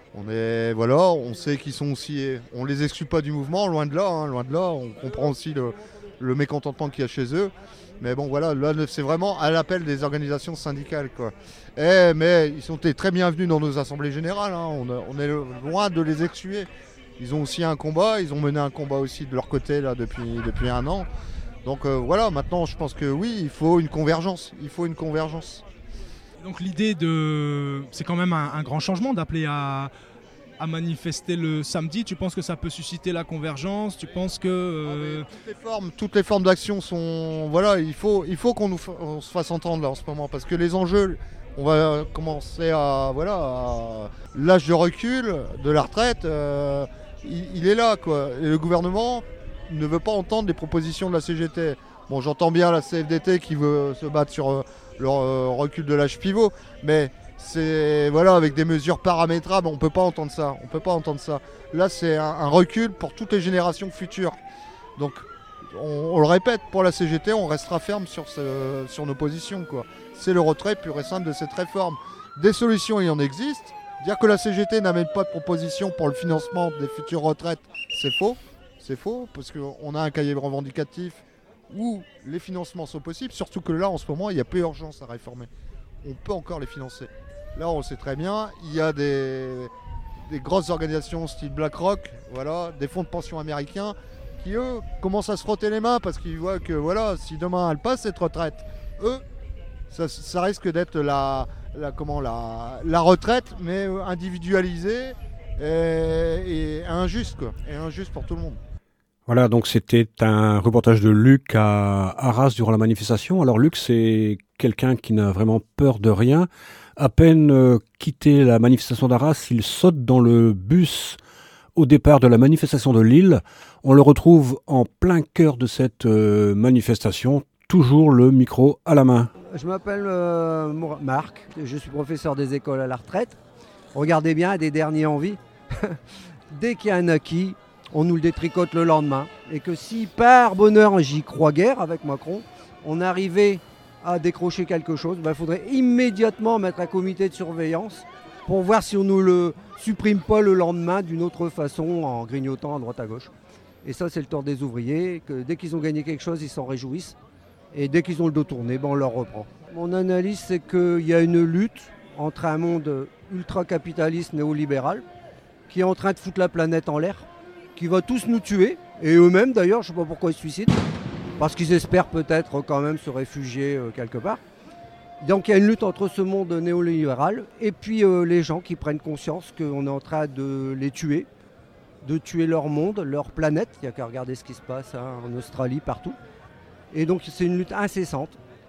On sait qu'ils sont aussi... On les exclut pas du mouvement, loin de là. On comprend aussi le mécontentement qu'il y a chez eux. Mais bon voilà, là c'est vraiment à l'appel des organisations syndicales, quoi. Mais ils sont très bienvenus dans nos assemblées générales, on est loin de les exclure. Ils ont aussi un combat, ils ont mené un combat aussi de leur côté là, depuis un an. Donc maintenant je pense que oui, il faut une convergence. Donc l'idée c'est quand même un grand changement d'appeler à manifester le samedi. Tu penses que ça peut susciter la convergence ? Tu penses que toutes les formes d'action sont... il faut qu'on se fasse entendre là en ce moment parce que les enjeux, on va commencer à l'âge de recul de la retraite, il est là, quoi. Et le gouvernement ne veut pas entendre les propositions de la CGT. Bon, j'entends bien la CFDT qui veut se battre sur le recul de l'âge pivot, mais c'est avec des mesures paramétrables, on peut pas entendre ça. Là, c'est un recul pour toutes les générations futures. Donc, on le répète, pour la CGT, on restera ferme sur nos positions, quoi. C'est le retrait pur et simple de cette réforme. Des solutions, il y en existe. Dire que la CGT n'amène pas de proposition pour le financement des futures retraites, c'est faux. C'est faux, parce qu'on a un cahier revendicatif où les financements sont possibles. Surtout que là, en ce moment, il n'y a plus urgence à réformer. On peut encore les financer. Là, on le sait très bien, il y a des grosses organisations style BlackRock, des fonds de pension américains, qui eux commencent à se frotter les mains parce qu'ils voient que si demain elle passe cette retraite, eux, ça risque d'être la retraite, mais individualisée et injuste, quoi, et injuste pour tout le monde. Voilà, donc c'était un reportage de Luc à Arras durant la manifestation. Alors Luc, c'est quelqu'un qui n'a vraiment peur de rien. À peine quitté la manifestation d'Arras, il saute dans le bus au départ de la manifestation de Lille. On le retrouve en plein cœur de cette manifestation, toujours le micro à la main. Je m'appelle Marc, je suis professeur des écoles à la retraite. Regardez bien, des derniers en vie. Dès qu'il y a un acquis, on nous le détricote le lendemain. Et que si par bonheur, j'y crois guère avec Macron, on arrivait à décrocher quelque chose, il faudrait immédiatement mettre un comité de surveillance pour voir si on ne nous le supprime pas le lendemain d'une autre façon en grignotant à droite à gauche. Et ça, c'est le tort des ouvriers, que dès qu'ils ont gagné quelque chose, ils s'en réjouissent. Et dès qu'ils ont le dos tourné, on leur reprend. Mon analyse, c'est qu'il y a une lutte entre un monde ultra-capitaliste néolibéral qui est en train de foutre la planète en l'air, qui va tous nous tuer, et eux-mêmes d'ailleurs, je ne sais pas pourquoi ils se suicident, parce qu'ils espèrent peut-être quand même se réfugier quelque part. Donc il y a une lutte entre ce monde néolibéral et puis les gens qui prennent conscience qu'on est en train de les tuer, de tuer leur monde, leur planète. Il n'y a qu'à regarder ce qui se passe en Australie, partout. Et donc c'est une lutte incessante.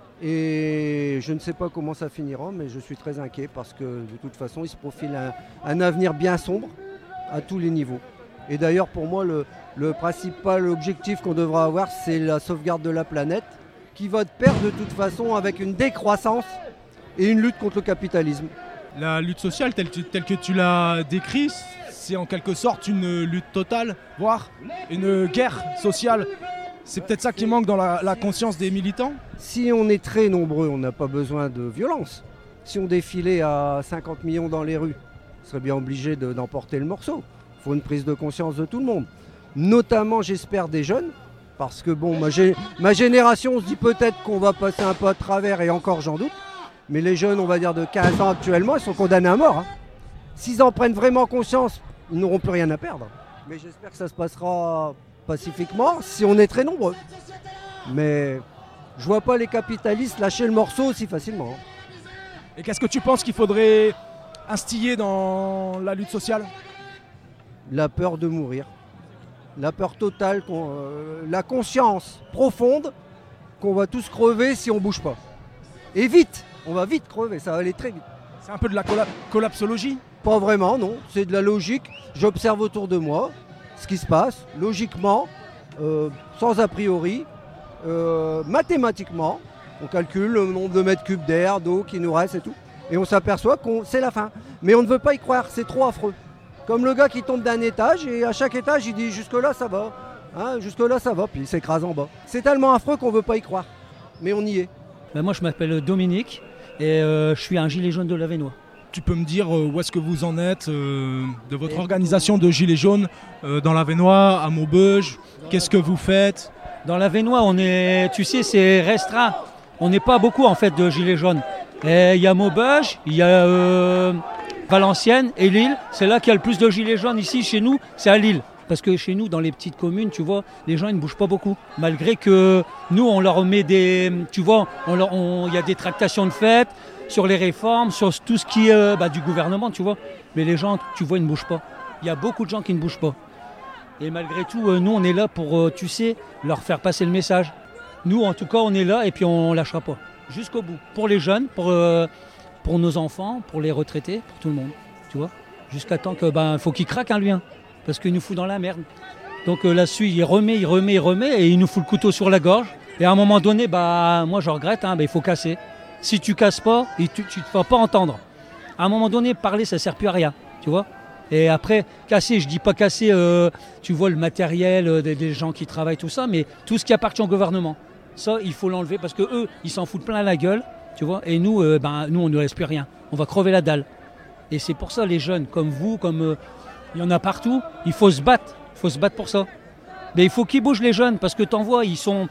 Et je ne sais pas comment ça finira, mais je suis très inquiet parce que de toute façon, il se profile un avenir bien sombre à tous les niveaux. Et d'ailleurs, pour moi, le principal objectif qu'on devra avoir, c'est la sauvegarde de la planète, qui va de pair de toute façon avec une décroissance et une lutte contre le capitalisme. La lutte sociale, telle que tu l'as décrit, c'est en quelque sorte une lutte totale, voire une guerre sociale. C'est peut-être ça qui manque dans la conscience des militants. Si on est très nombreux, on n'a pas besoin de violence. Si on défilait à 50 millions dans les rues, on serait bien obligé d'emporter le morceau. Il faut une prise de conscience de tout le monde. Notamment, j'espère, des jeunes. Parce que bon, ma génération, on se dit peut-être qu'on va passer un peu à travers, et encore j'en doute. Mais les jeunes, on va dire de 15 ans actuellement, ils sont condamnés à mort. S'ils en prennent vraiment conscience, ils n'auront plus rien à perdre. Mais j'espère que ça se passera pacifiquement si on est très nombreux. Mais je vois pas les capitalistes lâcher le morceau aussi facilement. Et qu'est-ce que tu penses qu'il faudrait instiller dans la lutte sociale ? La peur de mourir. La peur totale, la conscience profonde qu'on va tous crever si on bouge pas. Et vite, on va vite crever, ça va aller très vite. C'est un peu de la collapsologie ? Pas vraiment, non. C'est de la logique. J'observe autour de moi ce qui se passe, logiquement, sans a priori, mathématiquement. On calcule le nombre de mètres cubes d'air, d'eau qui nous reste et tout. Et on s'aperçoit que c'est la fin. Mais on ne veut pas y croire, c'est trop affreux. Comme le gars qui tombe d'un étage et à chaque étage il dit jusque-là ça va, jusque-là ça va, puis il s'écrase en bas. C'est tellement affreux qu'on ne veut pas y croire, mais on y est. Moi je m'appelle Dominique et je suis un gilet jaune de l'Avesnois. Tu peux me dire où est-ce que vous en êtes de votre organisation de gilets jaunes dans l'Avesnois, à Maubeuge, qu'est-ce que vous faites ? Dans l'Avesnois, on est, tu sais, c'est restreint. On n'est pas beaucoup en fait de gilets jaunes. Il y a Maubeuge, il y a Valenciennes et Lille, c'est là qu'il y a le plus de gilets jaunes ici chez nous, c'est à Lille. Parce que chez nous, dans les petites communes, tu vois, les gens ils ne bougent pas beaucoup. Malgré que nous, on leur met des, tu vois, il y a des tractations de fête sur les réformes, sur tout ce qui est du gouvernement, tu vois. Mais les gens, tu vois, ils ne bougent pas. Il y a beaucoup de gens qui ne bougent pas. Et malgré tout, nous, on est là pour, tu sais, leur faire passer le message. Nous, en tout cas, on est là et puis on ne lâchera pas. Jusqu'au bout. Pour les jeunes, pour nos enfants, pour les retraités, pour tout le monde, tu vois. Jusqu'à temps que, faut qu'il craque lui, parce qu'il nous fout dans la merde. Donc là-dessus, il remet, et il nous fout le couteau sur la gorge. Et à un moment donné, moi je regrette, il faut casser. Si tu casses pas, tu ne te vas pas entendre. À un moment donné, parler, ça ne sert plus à rien, tu vois. Et après, casser, je dis pas casser, tu vois, le matériel des gens qui travaillent, tout ça, mais tout ce qui appartient au gouvernement. Ça, il faut l'enlever parce qu'eux, ils s'en foutent plein la gueule, tu vois. Et nous, nous, on ne laisse plus rien. On va crever la dalle. Et c'est pour ça, les jeunes, comme vous, comme il y en a partout, il faut se battre. Il faut se battre pour ça. Mais il faut qu'ils bougent, les jeunes, parce que t'en vois, ils sont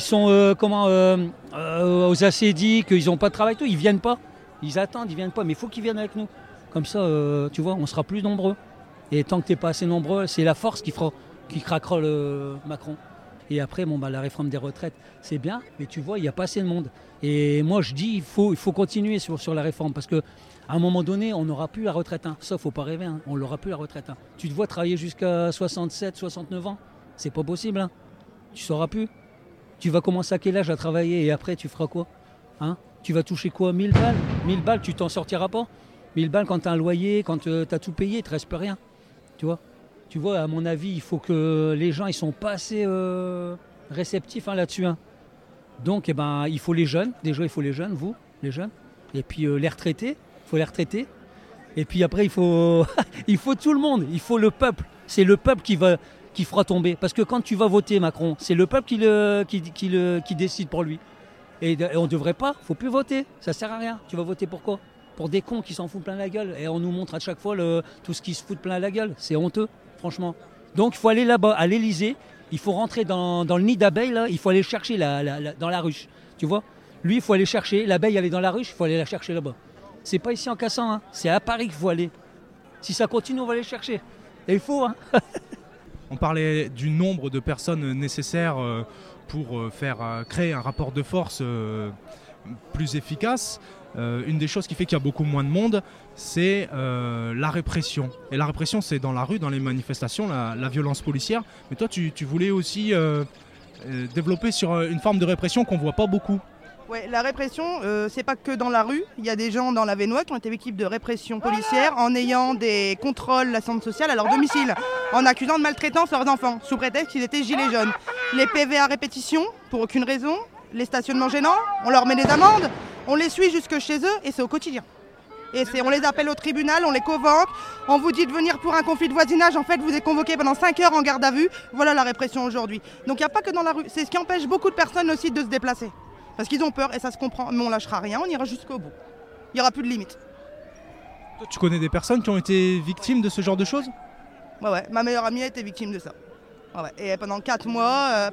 aux acédiques, ils n'ont pas de travail, tout. Ils viennent pas. Ils attendent, ils viennent pas. Mais il faut qu'ils viennent avec nous. Comme ça, tu vois, on sera plus nombreux. Et tant que t'es pas assez nombreux, c'est la force qui craquera le Macron. Et après, la réforme des retraites, c'est bien, mais tu vois, il n'y a pas assez de monde. Et moi, je dis, il faut continuer sur la réforme, parce qu'à un moment donné, on n'aura plus la retraite. Ça, il ne faut pas rêver, on n'aura plus la retraite. Tu te vois travailler jusqu'à 67, 69 ans, c'est pas possible. Tu ne sauras plus. Tu vas commencer à quel âge à travailler et après, tu feras quoi ? Tu vas toucher quoi, 1000 balles 1000 balles, tu t'en sortiras pas. 1000 balles quand tu as un loyer, quand tu as tout payé, il ne te reste plus rien. Tu vois, à mon avis, il faut que les gens ils sont pas assez réceptifs là-dessus. Hein. Donc, il faut les jeunes. Déjà, il faut les jeunes, vous, les jeunes. Et puis, les retraités. Il faut les retraités. Et puis après, il faut tout le monde. Il faut le peuple. C'est le peuple qui fera tomber. Parce que quand tu vas voter Macron, c'est le peuple qui décide pour lui. Et on ne devrait pas. Il ne faut plus voter. Ça ne sert à rien. Tu vas voter pour quoi ? Pour des cons qui s'en foutent plein la gueule. Et on nous montre à chaque fois tout ce qui se fout plein la gueule. C'est honteux, franchement. Donc, il faut aller là-bas, à l'Élysée. Il faut rentrer dans le nid d'abeilles, là. Il faut aller chercher dans la ruche. Tu vois ? Lui, il faut aller chercher. L'abeille, elle est dans la ruche. Il faut aller la chercher là-bas. C'est pas ici en Cassan, hein. C'est à Paris qu'il faut aller. Si ça continue, on va aller chercher. Et il faut, hein. On parlait du nombre de personnes nécessaires pour créer un rapport de force plus efficace. Une des choses qui fait qu'il y a beaucoup moins de monde, c'est la répression. Et la répression, c'est dans la rue, dans les manifestations, la violence policière. Mais toi, tu voulais aussi développer sur une forme de répression qu'on ne voit pas beaucoup. Ouais, la répression, c'est pas que dans la rue. Il y a des gens dans l'Avesnois qui ont été victimes de répression policière en ayant des contrôles de la centre sociale à leur domicile, en accusant de maltraitance leurs enfants, sous prétexte qu'ils étaient gilets jaunes. Les PV à répétition, pour aucune raison. Les stationnements gênants, on leur met des amendes. On les suit jusque chez eux et c'est au quotidien. Et on les appelle au tribunal, on les convoque, on vous dit de venir pour un conflit de voisinage, en fait vous êtes convoqué pendant 5 heures en garde à vue. Voilà la répression aujourd'hui. Donc il n'y a pas que dans la rue, c'est ce qui empêche beaucoup de personnes aussi de se déplacer. Parce qu'ils ont peur et ça se comprend, mais on lâchera rien, on ira jusqu'au bout. Il n'y aura plus de limite. Toi, tu connais des personnes qui ont été victimes de ce genre de choses ? Ouais, ma meilleure amie a été victime de ça. Ouais. Et pendant 4 mois,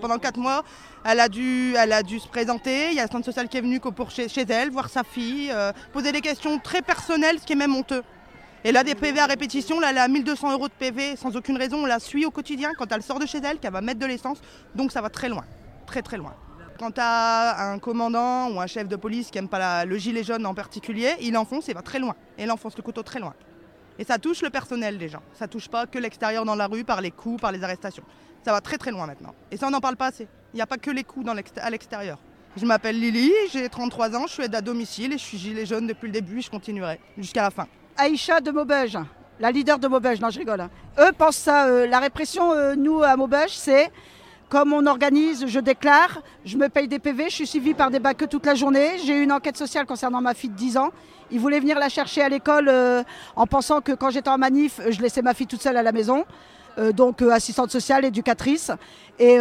elle a dû se présenter. Il y a le centre social qui est venu pour chez elle, voir sa fille, poser des questions très personnelles, ce qui est même honteux. Et là, des PV à répétition, là, elle a 1200 € de PV sans aucune raison. On la suit au quotidien quand elle sort de chez elle, qu'elle va mettre de l'essence. Donc ça va très loin, très très loin. Quand tu as un commandant ou un chef de police qui n'aime pas le gilet jaune en particulier, il enfonce et va très loin. Et il enfonce le couteau très loin. Et ça touche le personnel des gens. Ça touche pas que l'extérieur dans la rue par les coups, par les arrestations. Ça va très très loin maintenant. Et ça, on n'en parle pas assez. Il n'y a pas que les coups à l'extérieur. Je m'appelle Lily, j'ai 33 ans, je suis aide à domicile et je suis gilet jaune depuis le début et je continuerai jusqu'à la fin. Aïcha de Maubeuge, la leader de Maubeuge, non je rigole. Eux pensent ça, la répression, nous à Maubeuge, c'est comme on organise, je déclare, je me paye des PV, je suis suivie par des bacs toute la journée. J'ai eu une enquête sociale concernant ma fille de 10 ans. Ils voulaient venir la chercher à l'école en pensant que quand j'étais en manif, je laissais ma fille toute seule à la maison. Donc assistante sociale, éducatrice. Et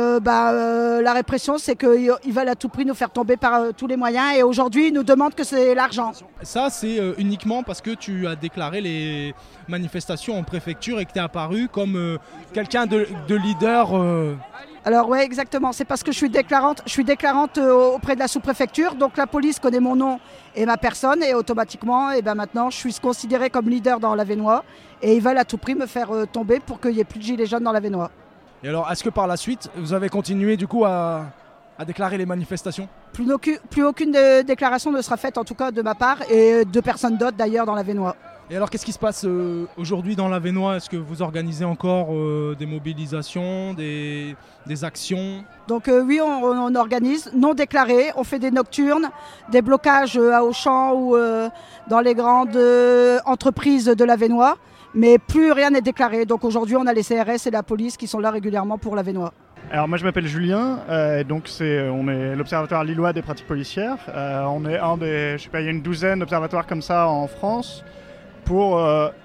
la répression, c'est qu'ils veulent à tout prix nous faire tomber par tous les moyens. Et aujourd'hui, ils nous demandent que c'est l'argent. Ça, c'est uniquement parce que tu as déclaré les manifestations en préfecture et que tu es apparu comme quelqu'un de leader. Alors oui, exactement. C'est parce que je suis déclarante auprès de la sous-préfecture. Donc la police connaît mon nom et ma personne. Et automatiquement, maintenant, je suis considérée comme leader dans l'Avesnois. Et ils veulent à tout prix me faire tomber pour qu'il n'y ait plus de gilets jaunes dans l'Avesnois. Et alors, est-ce que par la suite, vous avez continué du coup à déclarer les manifestations ? Plus aucune déclaration ne sera faite, en tout cas de ma part, et de personne d'autre d'ailleurs dans l'Avesnois. Et alors, qu'est-ce qui se passe aujourd'hui dans l'Avesnois ? Est-ce que vous organisez encore des mobilisations, des actions ? Donc oui, on organise, non déclaré, on fait des nocturnes, des blocages à Auchan ou dans les grandes entreprises de l'Avesnois, mais plus rien n'est déclaré. Donc aujourd'hui, on a les CRS et la police qui sont là régulièrement pour l'Avesnois. Alors moi je m'appelle Julien, donc on est l'Observatoire lillois des pratiques policières. On est il y a une douzaine d'observatoires comme ça en France pour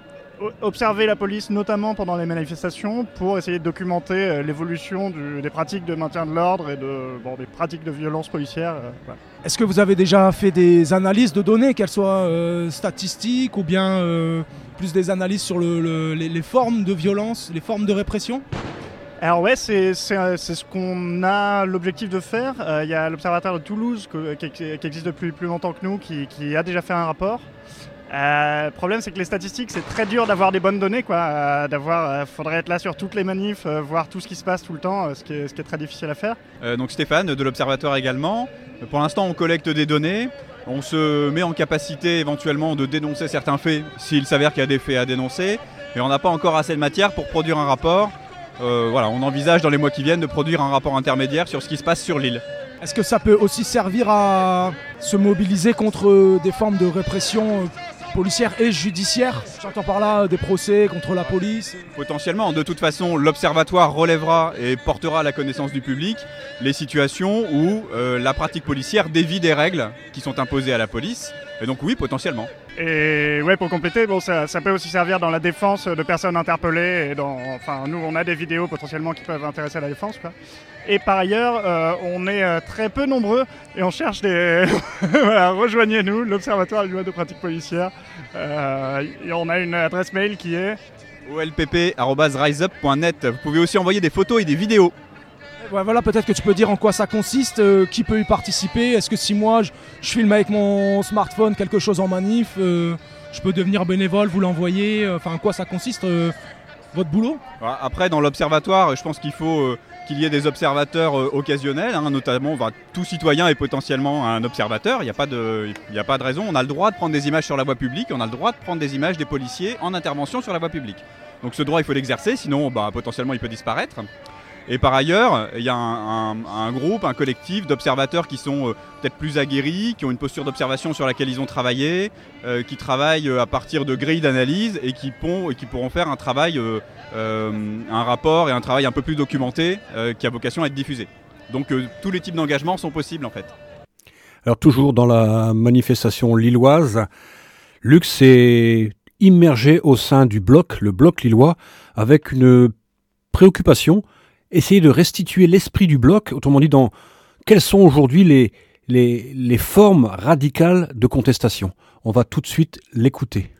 observer la police, notamment pendant les manifestations, pour essayer de documenter l'évolution des pratiques de maintien de l'ordre et des pratiques de violence policière. Voilà. Est-ce que vous avez déjà fait des analyses de données, qu'elles soient statistiques ou bien plus des analyses sur les formes de violence, les formes de répression ? Alors ouais, c'est ce qu'on a l'objectif de faire. Il y a l'Observatoire de Toulouse qui existe depuis plus longtemps que nous, qui a déjà fait un rapport. Le problème, c'est que les statistiques, c'est très dur d'avoir des bonnes données, quoi. Faudrait être là sur toutes les manifs, voir tout ce qui se passe tout le temps, ce qui est très difficile à faire. Donc Stéphane, de l'Observatoire également. Pour l'instant, on collecte des données. On se met en capacité éventuellement de dénoncer certains faits, s'il s'avère qu'il y a des faits à dénoncer. Mais on n'a pas encore assez de matière pour produire un rapport. On envisage dans les mois qui viennent de produire un rapport intermédiaire sur ce qui se passe sur l'île. Est-ce que ça peut aussi servir à se mobiliser contre des formes de répression policière et judiciaire? J'entends par là des procès contre la police. Potentiellement, de toute façon, l'Observatoire relèvera et portera à la connaissance du public les situations où la pratique policière dévie des règles qui sont imposées à la police. Et donc oui, potentiellement. Et ouais, pour compléter, bon, ça peut aussi servir dans la défense de personnes interpellées. Et enfin, nous, on a des vidéos potentiellement qui peuvent intéresser à la défense, quoi. Et par ailleurs, on est très peu nombreux et on cherche des... voilà, rejoignez-nous, l'Observatoire lillois de pratique policière. Et on a une adresse mail qui est olpp@riseup.net. Vous pouvez aussi envoyer des photos et des vidéos. Ouais, voilà, peut-être que tu peux dire en quoi ça consiste, qui peut y participer. Est-ce que si moi je filme avec mon smartphone quelque chose en manif, je peux devenir bénévole, vous l'envoyer, en quoi ça consiste votre boulot? Après, dans l'Observatoire, je pense qu'il faut qu'il y ait des observateurs occasionnels, hein, notamment tout citoyen est potentiellement un observateur, il n'y a pas de raison, on a le droit de prendre des images sur la voie publique, on a le droit de prendre des images des policiers en intervention sur la voie publique. Donc ce droit, il faut l'exercer, sinon potentiellement il peut disparaître. Et par ailleurs, il y a un groupe, un collectif d'observateurs qui sont peut-être plus aguerris, qui ont une posture d'observation sur laquelle ils ont travaillé, qui travaillent à partir de grilles d'analyse et qui pourront faire un travail, un rapport et un travail un peu plus documenté qui a vocation à être diffusé. Donc tous les types d'engagements sont possibles en fait. Alors toujours dans la manifestation lilloise, Lux est immergé au sein du bloc, le bloc lillois, avec une préoccupation, essayer de restituer l'esprit du bloc, autrement dit, dans quelles sont aujourd'hui les formes radicales de contestation. On va tout de suite l'écouter.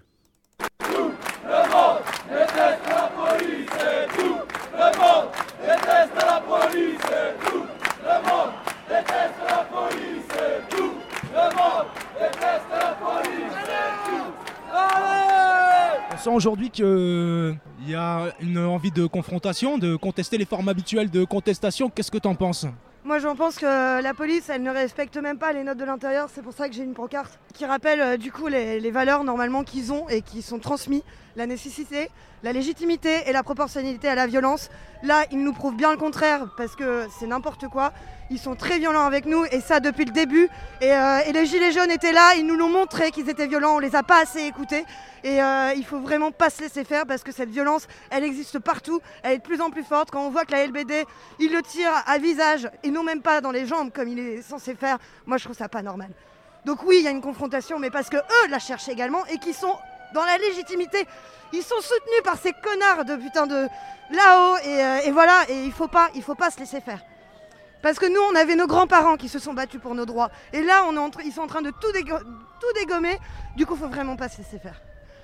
On sent aujourd'hui qu'il y a une envie de confrontation, de contester les formes habituelles de contestation. Qu'est-ce que tu en penses ? Moi j'en pense que la police elle ne respecte même pas les notes de l'intérieur, c'est pour ça que j'ai une pancarte qui rappelle du coup les valeurs normalement qu'ils ont et qui sont transmises, la nécessité, la légitimité et la proportionnalité à la violence. Là ils nous prouvent bien le contraire parce que c'est n'importe quoi, ils sont très violents avec nous et ça depuis le début et les gilets jaunes étaient là, ils nous l'ont montré qu'ils étaient violents, on les a pas assez écoutés et il faut vraiment pas se laisser faire parce que cette violence elle existe partout, elle est de plus en plus forte. Quand on voit que la LBD il le tire à visage et non même pas dans les jambes comme il est censé faire, moi je trouve ça pas normal. Donc oui il y a une confrontation mais parce que eux la cherchent également et qui sont dans la légitimité, ils sont soutenus par ces connards de putain de là-haut et voilà et il faut pas se laisser faire. Parce que nous on avait nos grands-parents qui se sont battus pour nos droits et là ils sont en train de tout dégommer, du coup faut vraiment pas se laisser faire.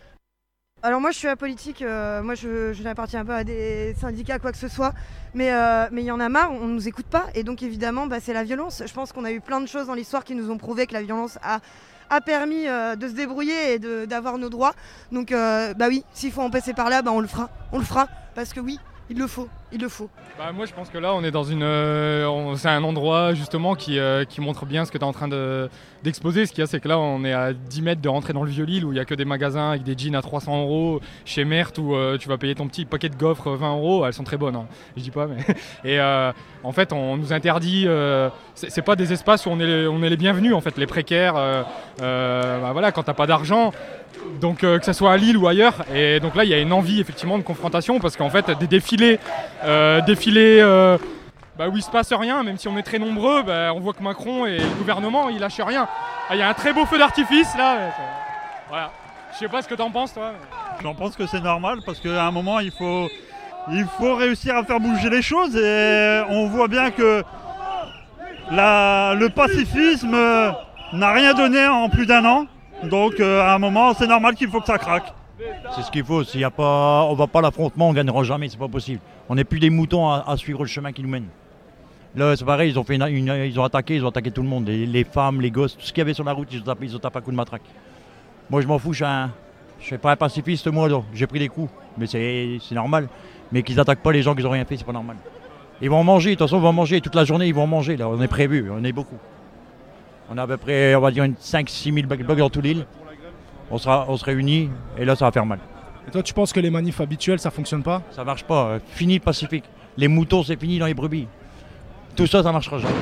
Alors moi je suis apolitique, moi je n'appartiens pas à des syndicats quoi que ce soit, mais il y en a marre, on ne nous écoute pas et donc évidemment c'est la violence. Je pense qu'on a eu plein de choses dans l'histoire qui nous ont prouvé que la violence a permis de se débrouiller et d'avoir nos droits. Donc oui, s'il faut en passer par là, on le fera, parce que oui, il le faut. Moi je pense que là on est dans c'est un endroit justement qui montre bien ce que tu es en train d'exposer. Ce qu'il y a c'est que là on est à 10 mètres de rentrer dans le Vieux-Lille où il n'y a que des magasins avec des jeans à 300 € chez Mert où tu vas payer ton petit paquet de gaufres 20 €, elles sont très bonnes, hein. Je dis pas mais... Et en fait on nous interdit, c'est pas des espaces où on est les bienvenus en fait, les précaires, voilà, quand t'as pas d'argent. Donc que ce soit à Lille ou ailleurs, et donc là il y a une envie effectivement de confrontation parce qu'en fait des défilés où il se passe rien, même si on est très nombreux, on voit que Macron et le gouvernement ils lâchent rien. Il y a un très beau feu d'artifice là, voilà. Je sais pas ce que t'en penses toi. J'en pense que c'est normal parce qu'à un moment il faut réussir à faire bouger les choses et on voit bien que le pacifisme n'a rien donné en plus d'1 an. Donc à un moment c'est normal qu'il faut que ça craque. C'est ce qu'il faut, s'il y a pas, on va pas à l'affrontement, on ne gagnera jamais, c'est pas possible. On n'est plus des moutons à suivre le chemin qui nous mène. Là c'est pareil, ils ont attaqué tout le monde, les femmes, les gosses, tout ce qu'il y avait sur la route, ils ont tapé à coups de matraque. Moi je m'en fous, je suis pas un pacifiste moi, j'ai pris des coups, mais c'est normal. Mais qu'ils attaquent pas les gens qui n'ont rien fait, c'est pas normal. Ils vont en manger, de toute façon ils vont en manger, toute la journée ils vont en manger, là on est prévu, on est beaucoup. On a à peu près, on va dire, 5-6 000 blocs dans toute l'île. On se réunit et là, ça va faire mal. Et toi, tu penses que les manifs habituels, ça fonctionne pas ? Ça marche pas. Fini le Pacifique. Les moutons, c'est fini dans les brebis. Tout ça, ça marchera jamais.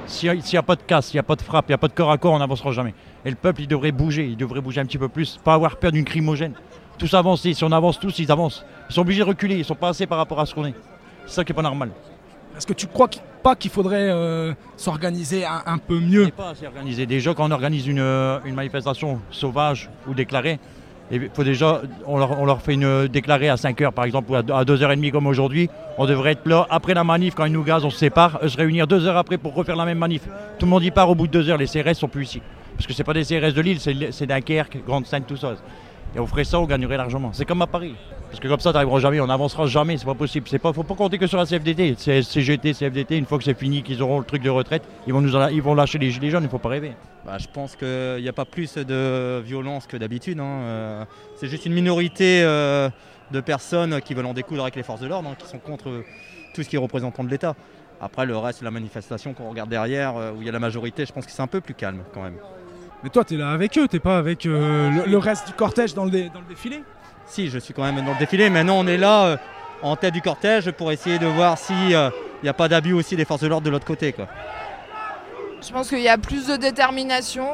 S'il n'y a pas de casse, s'il n'y a pas de frappe, il n'y a pas de corps à corps, on n'avancera jamais. Et le peuple, il devrait bouger un petit peu plus, pas avoir peur d'une crimogène. Tous avancer, si on avance tous, ils avancent. Ils sont obligés de reculer, ils ne sont pas assez par rapport à ce qu'on est. C'est ça qui n'est pas normal. Est-ce que tu crois pas qu'il faudrait s'organiser un peu mieux? On n'est pas assez organisé. Déjà, quand on organise une manifestation sauvage ou déclarée, il faut déjà, on leur fait une déclarée à 5h par exemple, ou à 2h30 comme aujourd'hui. On devrait être là après la manif, quand ils nous gazent, on se sépare, se réunir 2 heures après pour refaire la même manif. Tout le monde y part au bout de 2 heures, les CRS sont plus ici. Parce que c'est pas des CRS de Lille, c'est Dunkerque, Grande-Seine, tout ça. Et on ferait ça, on gagnerait largement. C'est comme à Paris. Parce que comme ça, t'arriveras jamais, on n'avancera jamais, c'est pas possible. Faut pas compter que sur la CFDT. C'est CGT, CFDT, une fois que c'est fini, qu'ils auront le truc de retraite, ils vont lâcher les gilets jaunes, il faut pas rêver. Je pense qu'il n'y a pas plus de violence que d'habitude. C'est juste une minorité de personnes qui veulent en découdre avec les forces de l'ordre, qui sont contre tout ce qui est représentant de l'État. Après, le reste de la manifestation, quand on regarde derrière, où il y a la majorité, je pense que c'est un peu plus calme quand même. Mais toi, t'es là avec eux, t'es pas avec le reste du cortège dans le défilé? Si, je suis quand même dans le défilé. Maintenant, on est là en tête du cortège pour essayer de voir s'il n'y a pas d'abus aussi des forces de l'ordre de l'autre côté, quoi. Je pense qu'il y a plus de détermination,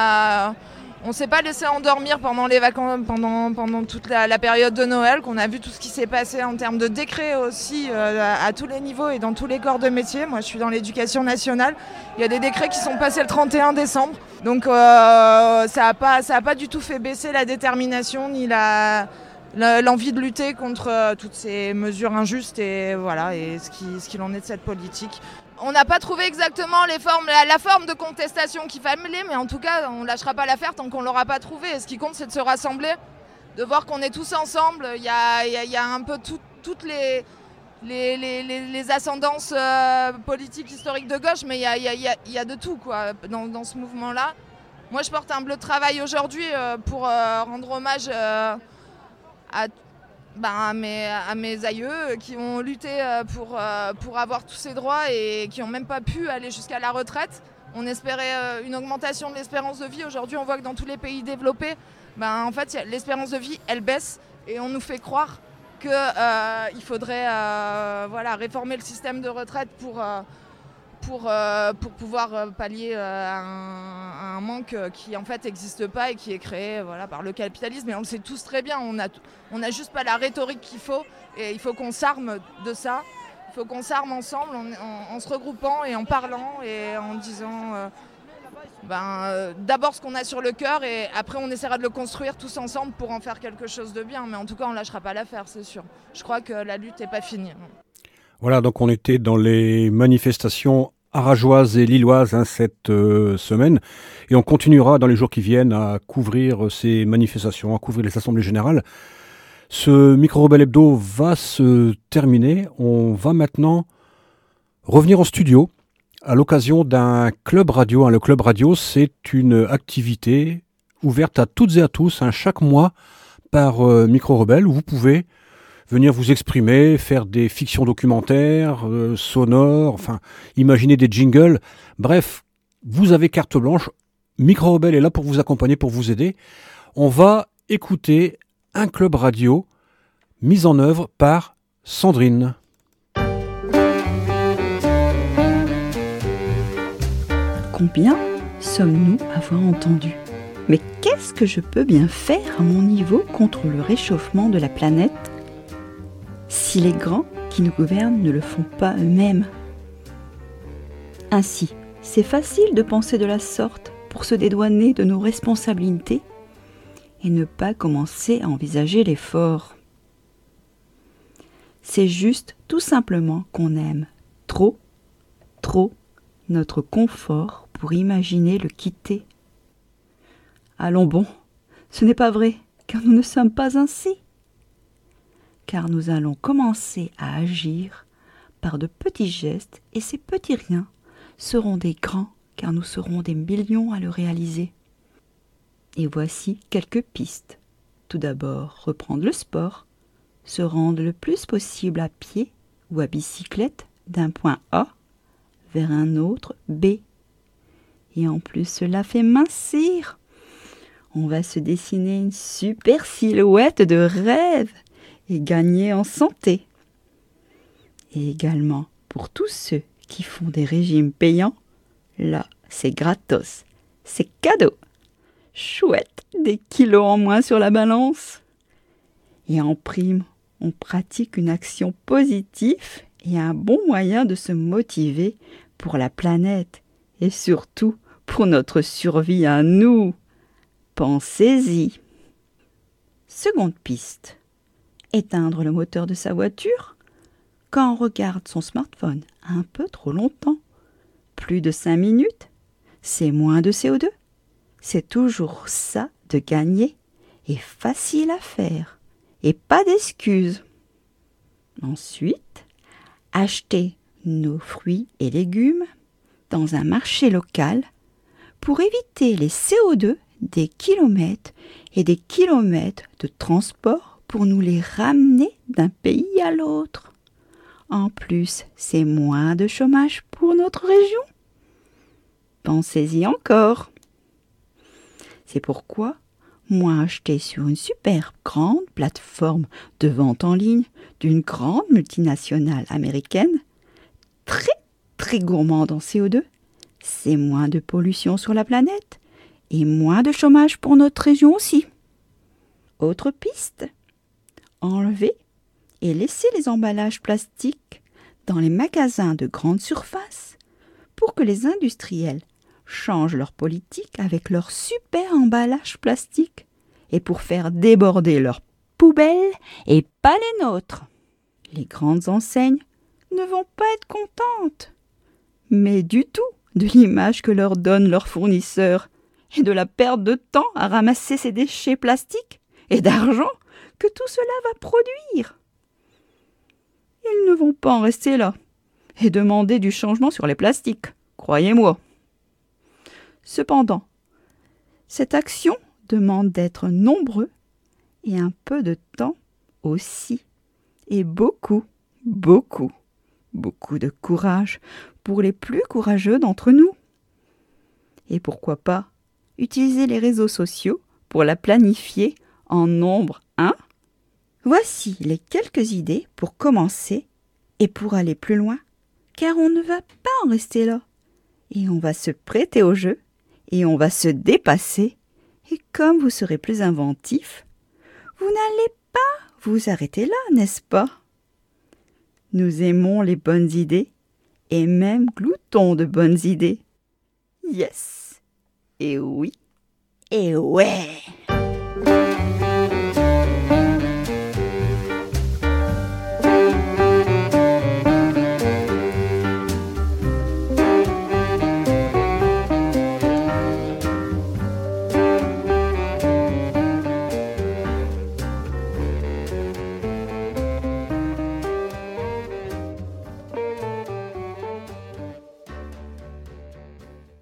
on s'est pas laissé endormir pendant les vacances, pendant toute la période de Noël, qu'on a vu tout ce qui s'est passé en termes de décrets aussi à tous les niveaux et dans tous les corps de métier. Moi, je suis dans l'éducation nationale. Il y a des décrets qui sont passés le 31 décembre. Donc ça a pas du tout fait baisser la détermination ni l'envie de lutter contre toutes ces mesures injustes et voilà, et ce qu'il en est de cette politique. On n'a pas trouvé exactement la forme de contestation qu'il fallait, mais en tout cas, on ne lâchera pas l'affaire tant qu'on ne l'aura pas trouvée. Et ce qui compte, c'est de se rassembler, de voir qu'on est tous ensemble. Il y a un peu toutes les ascendances politiques, historiques de gauche, mais il y a de tout quoi, dans ce mouvement-là. Moi, je porte un bleu de travail aujourd'hui pour rendre hommage à mes aïeux qui ont lutté pour avoir tous ces droits et qui n'ont même pas pu aller jusqu'à la retraite. On espérait une augmentation de l'espérance de vie. Aujourd'hui, on voit que dans tous les pays développés, en fait, l'espérance de vie, elle baisse et on nous fait croire qu'il faudrait réformer le système de retraite pour pouvoir pallier à un manque qui en fait n'existe pas et qui est créé par le capitalisme. Et on le sait tous très bien, on n'a juste pas la rhétorique qu'il faut et il faut qu'on s'arme de ça. Il faut qu'on s'arme ensemble en se regroupant et en parlant et en disant d'abord ce qu'on a sur le cœur et après on essaiera de le construire tous ensemble pour en faire quelque chose de bien. Mais en tout cas on ne lâchera pas l'affaire, c'est sûr. Je crois que la lutte n'est pas finie. Voilà, donc on était dans les manifestations arageoises et lilloises cette semaine et on continuera dans les jours qui viennent à couvrir ces manifestations, à couvrir les assemblées générales. Ce Micro-Rebelle Hebdo va se terminer. On va maintenant revenir en studio à l'occasion d'un club radio. Le club radio, c'est une activité ouverte à toutes et à tous, chaque mois par Micro-Rebelle, où vous pouvez venir vous exprimer, faire des fictions documentaires, sonores, imaginer des jingles. Bref, vous avez carte blanche. Micro-Rebelle est là pour vous accompagner, pour vous aider. On va écouter un club radio mis en œuvre par Sandrine. Combien sommes-nous à avoir entendu ? Mais qu'est-ce que je peux bien faire à mon niveau contre le réchauffement de la planète si les grands qui nous gouvernent ne le font pas eux-mêmes ? Ainsi, c'est facile de penser de la sorte pour se dédouaner de nos responsabilités et ne pas commencer à envisager l'effort. C'est juste tout simplement qu'on aime trop notre confort pour imaginer le quitter. Allons bon, ce n'est pas vrai, car nous ne sommes pas ainsi. Car nous allons commencer à agir par de petits gestes et ces petits riens seront des grands, car nous serons des millions à le réaliser. Et voici quelques pistes. Tout d'abord, reprendre le sport, se rendre le plus possible à pied ou à bicyclette d'un point A vers un autre B. Et en plus, cela fait mincir. On va se dessiner une super silhouette de rêve et gagner en santé. Et également, pour tous ceux qui font des régimes payants, Là, c'est gratos. C'est cadeau. Chouette, des kilos en moins sur la balance. Et en prime, on pratique une action positive et un bon moyen de se motiver pour la planète et surtout pour notre survie à nous. Pensez-y. Seconde piste. Éteindre le moteur de sa voiture quand on regarde son smartphone un peu trop longtemps. Plus de 5 minutes, c'est moins de CO2. C'est toujours ça de gagner et facile à faire. Et pas d'excuses. Ensuite, acheter nos fruits et légumes dans un marché local pour éviter les CO2 des kilomètres et des kilomètres de transport pour nous les ramener d'un pays à l'autre. En plus, c'est moins de chômage pour notre région. Pensez-y encore. C'est pourquoi moi acheter sur une super grande plateforme de vente en ligne d'une grande multinationale américaine, très gourmande en CO2, c'est moins de pollution sur la planète et moins de chômage pour notre région aussi. Autre piste, enlever et laisser les emballages plastiques dans les magasins de grande surface pour que les industriels changent leur politique avec leur super emballage plastique et pour faire déborder leurs poubelles et pas les nôtres. Les grandes enseignes ne vont pas être contentes, mais du tout de l'image que leur donnent leurs fournisseurs et de la perte de temps à ramasser ces déchets plastiques et d'argent que tout cela va produire. Ils ne vont pas en rester là et demander du changement sur les plastiques, croyez-moi. Cependant, cette action demande d'être nombreux et un peu de temps aussi. Et beaucoup de courage pour les plus courageux d'entre nous. Et pourquoi pas utiliser les réseaux sociaux pour la planifier en nombre 1 ? Voici les quelques idées pour commencer et pour aller plus loin, car on ne va pas en rester là. Et on va se prêter au jeu, et on va se dépasser. Et comme vous serez plus inventif, vous n'allez pas vous arrêter là, n'est-ce pas ? Nous aimons les bonnes idées, et même gloutons de bonnes idées. Yes, et oui, et ouais.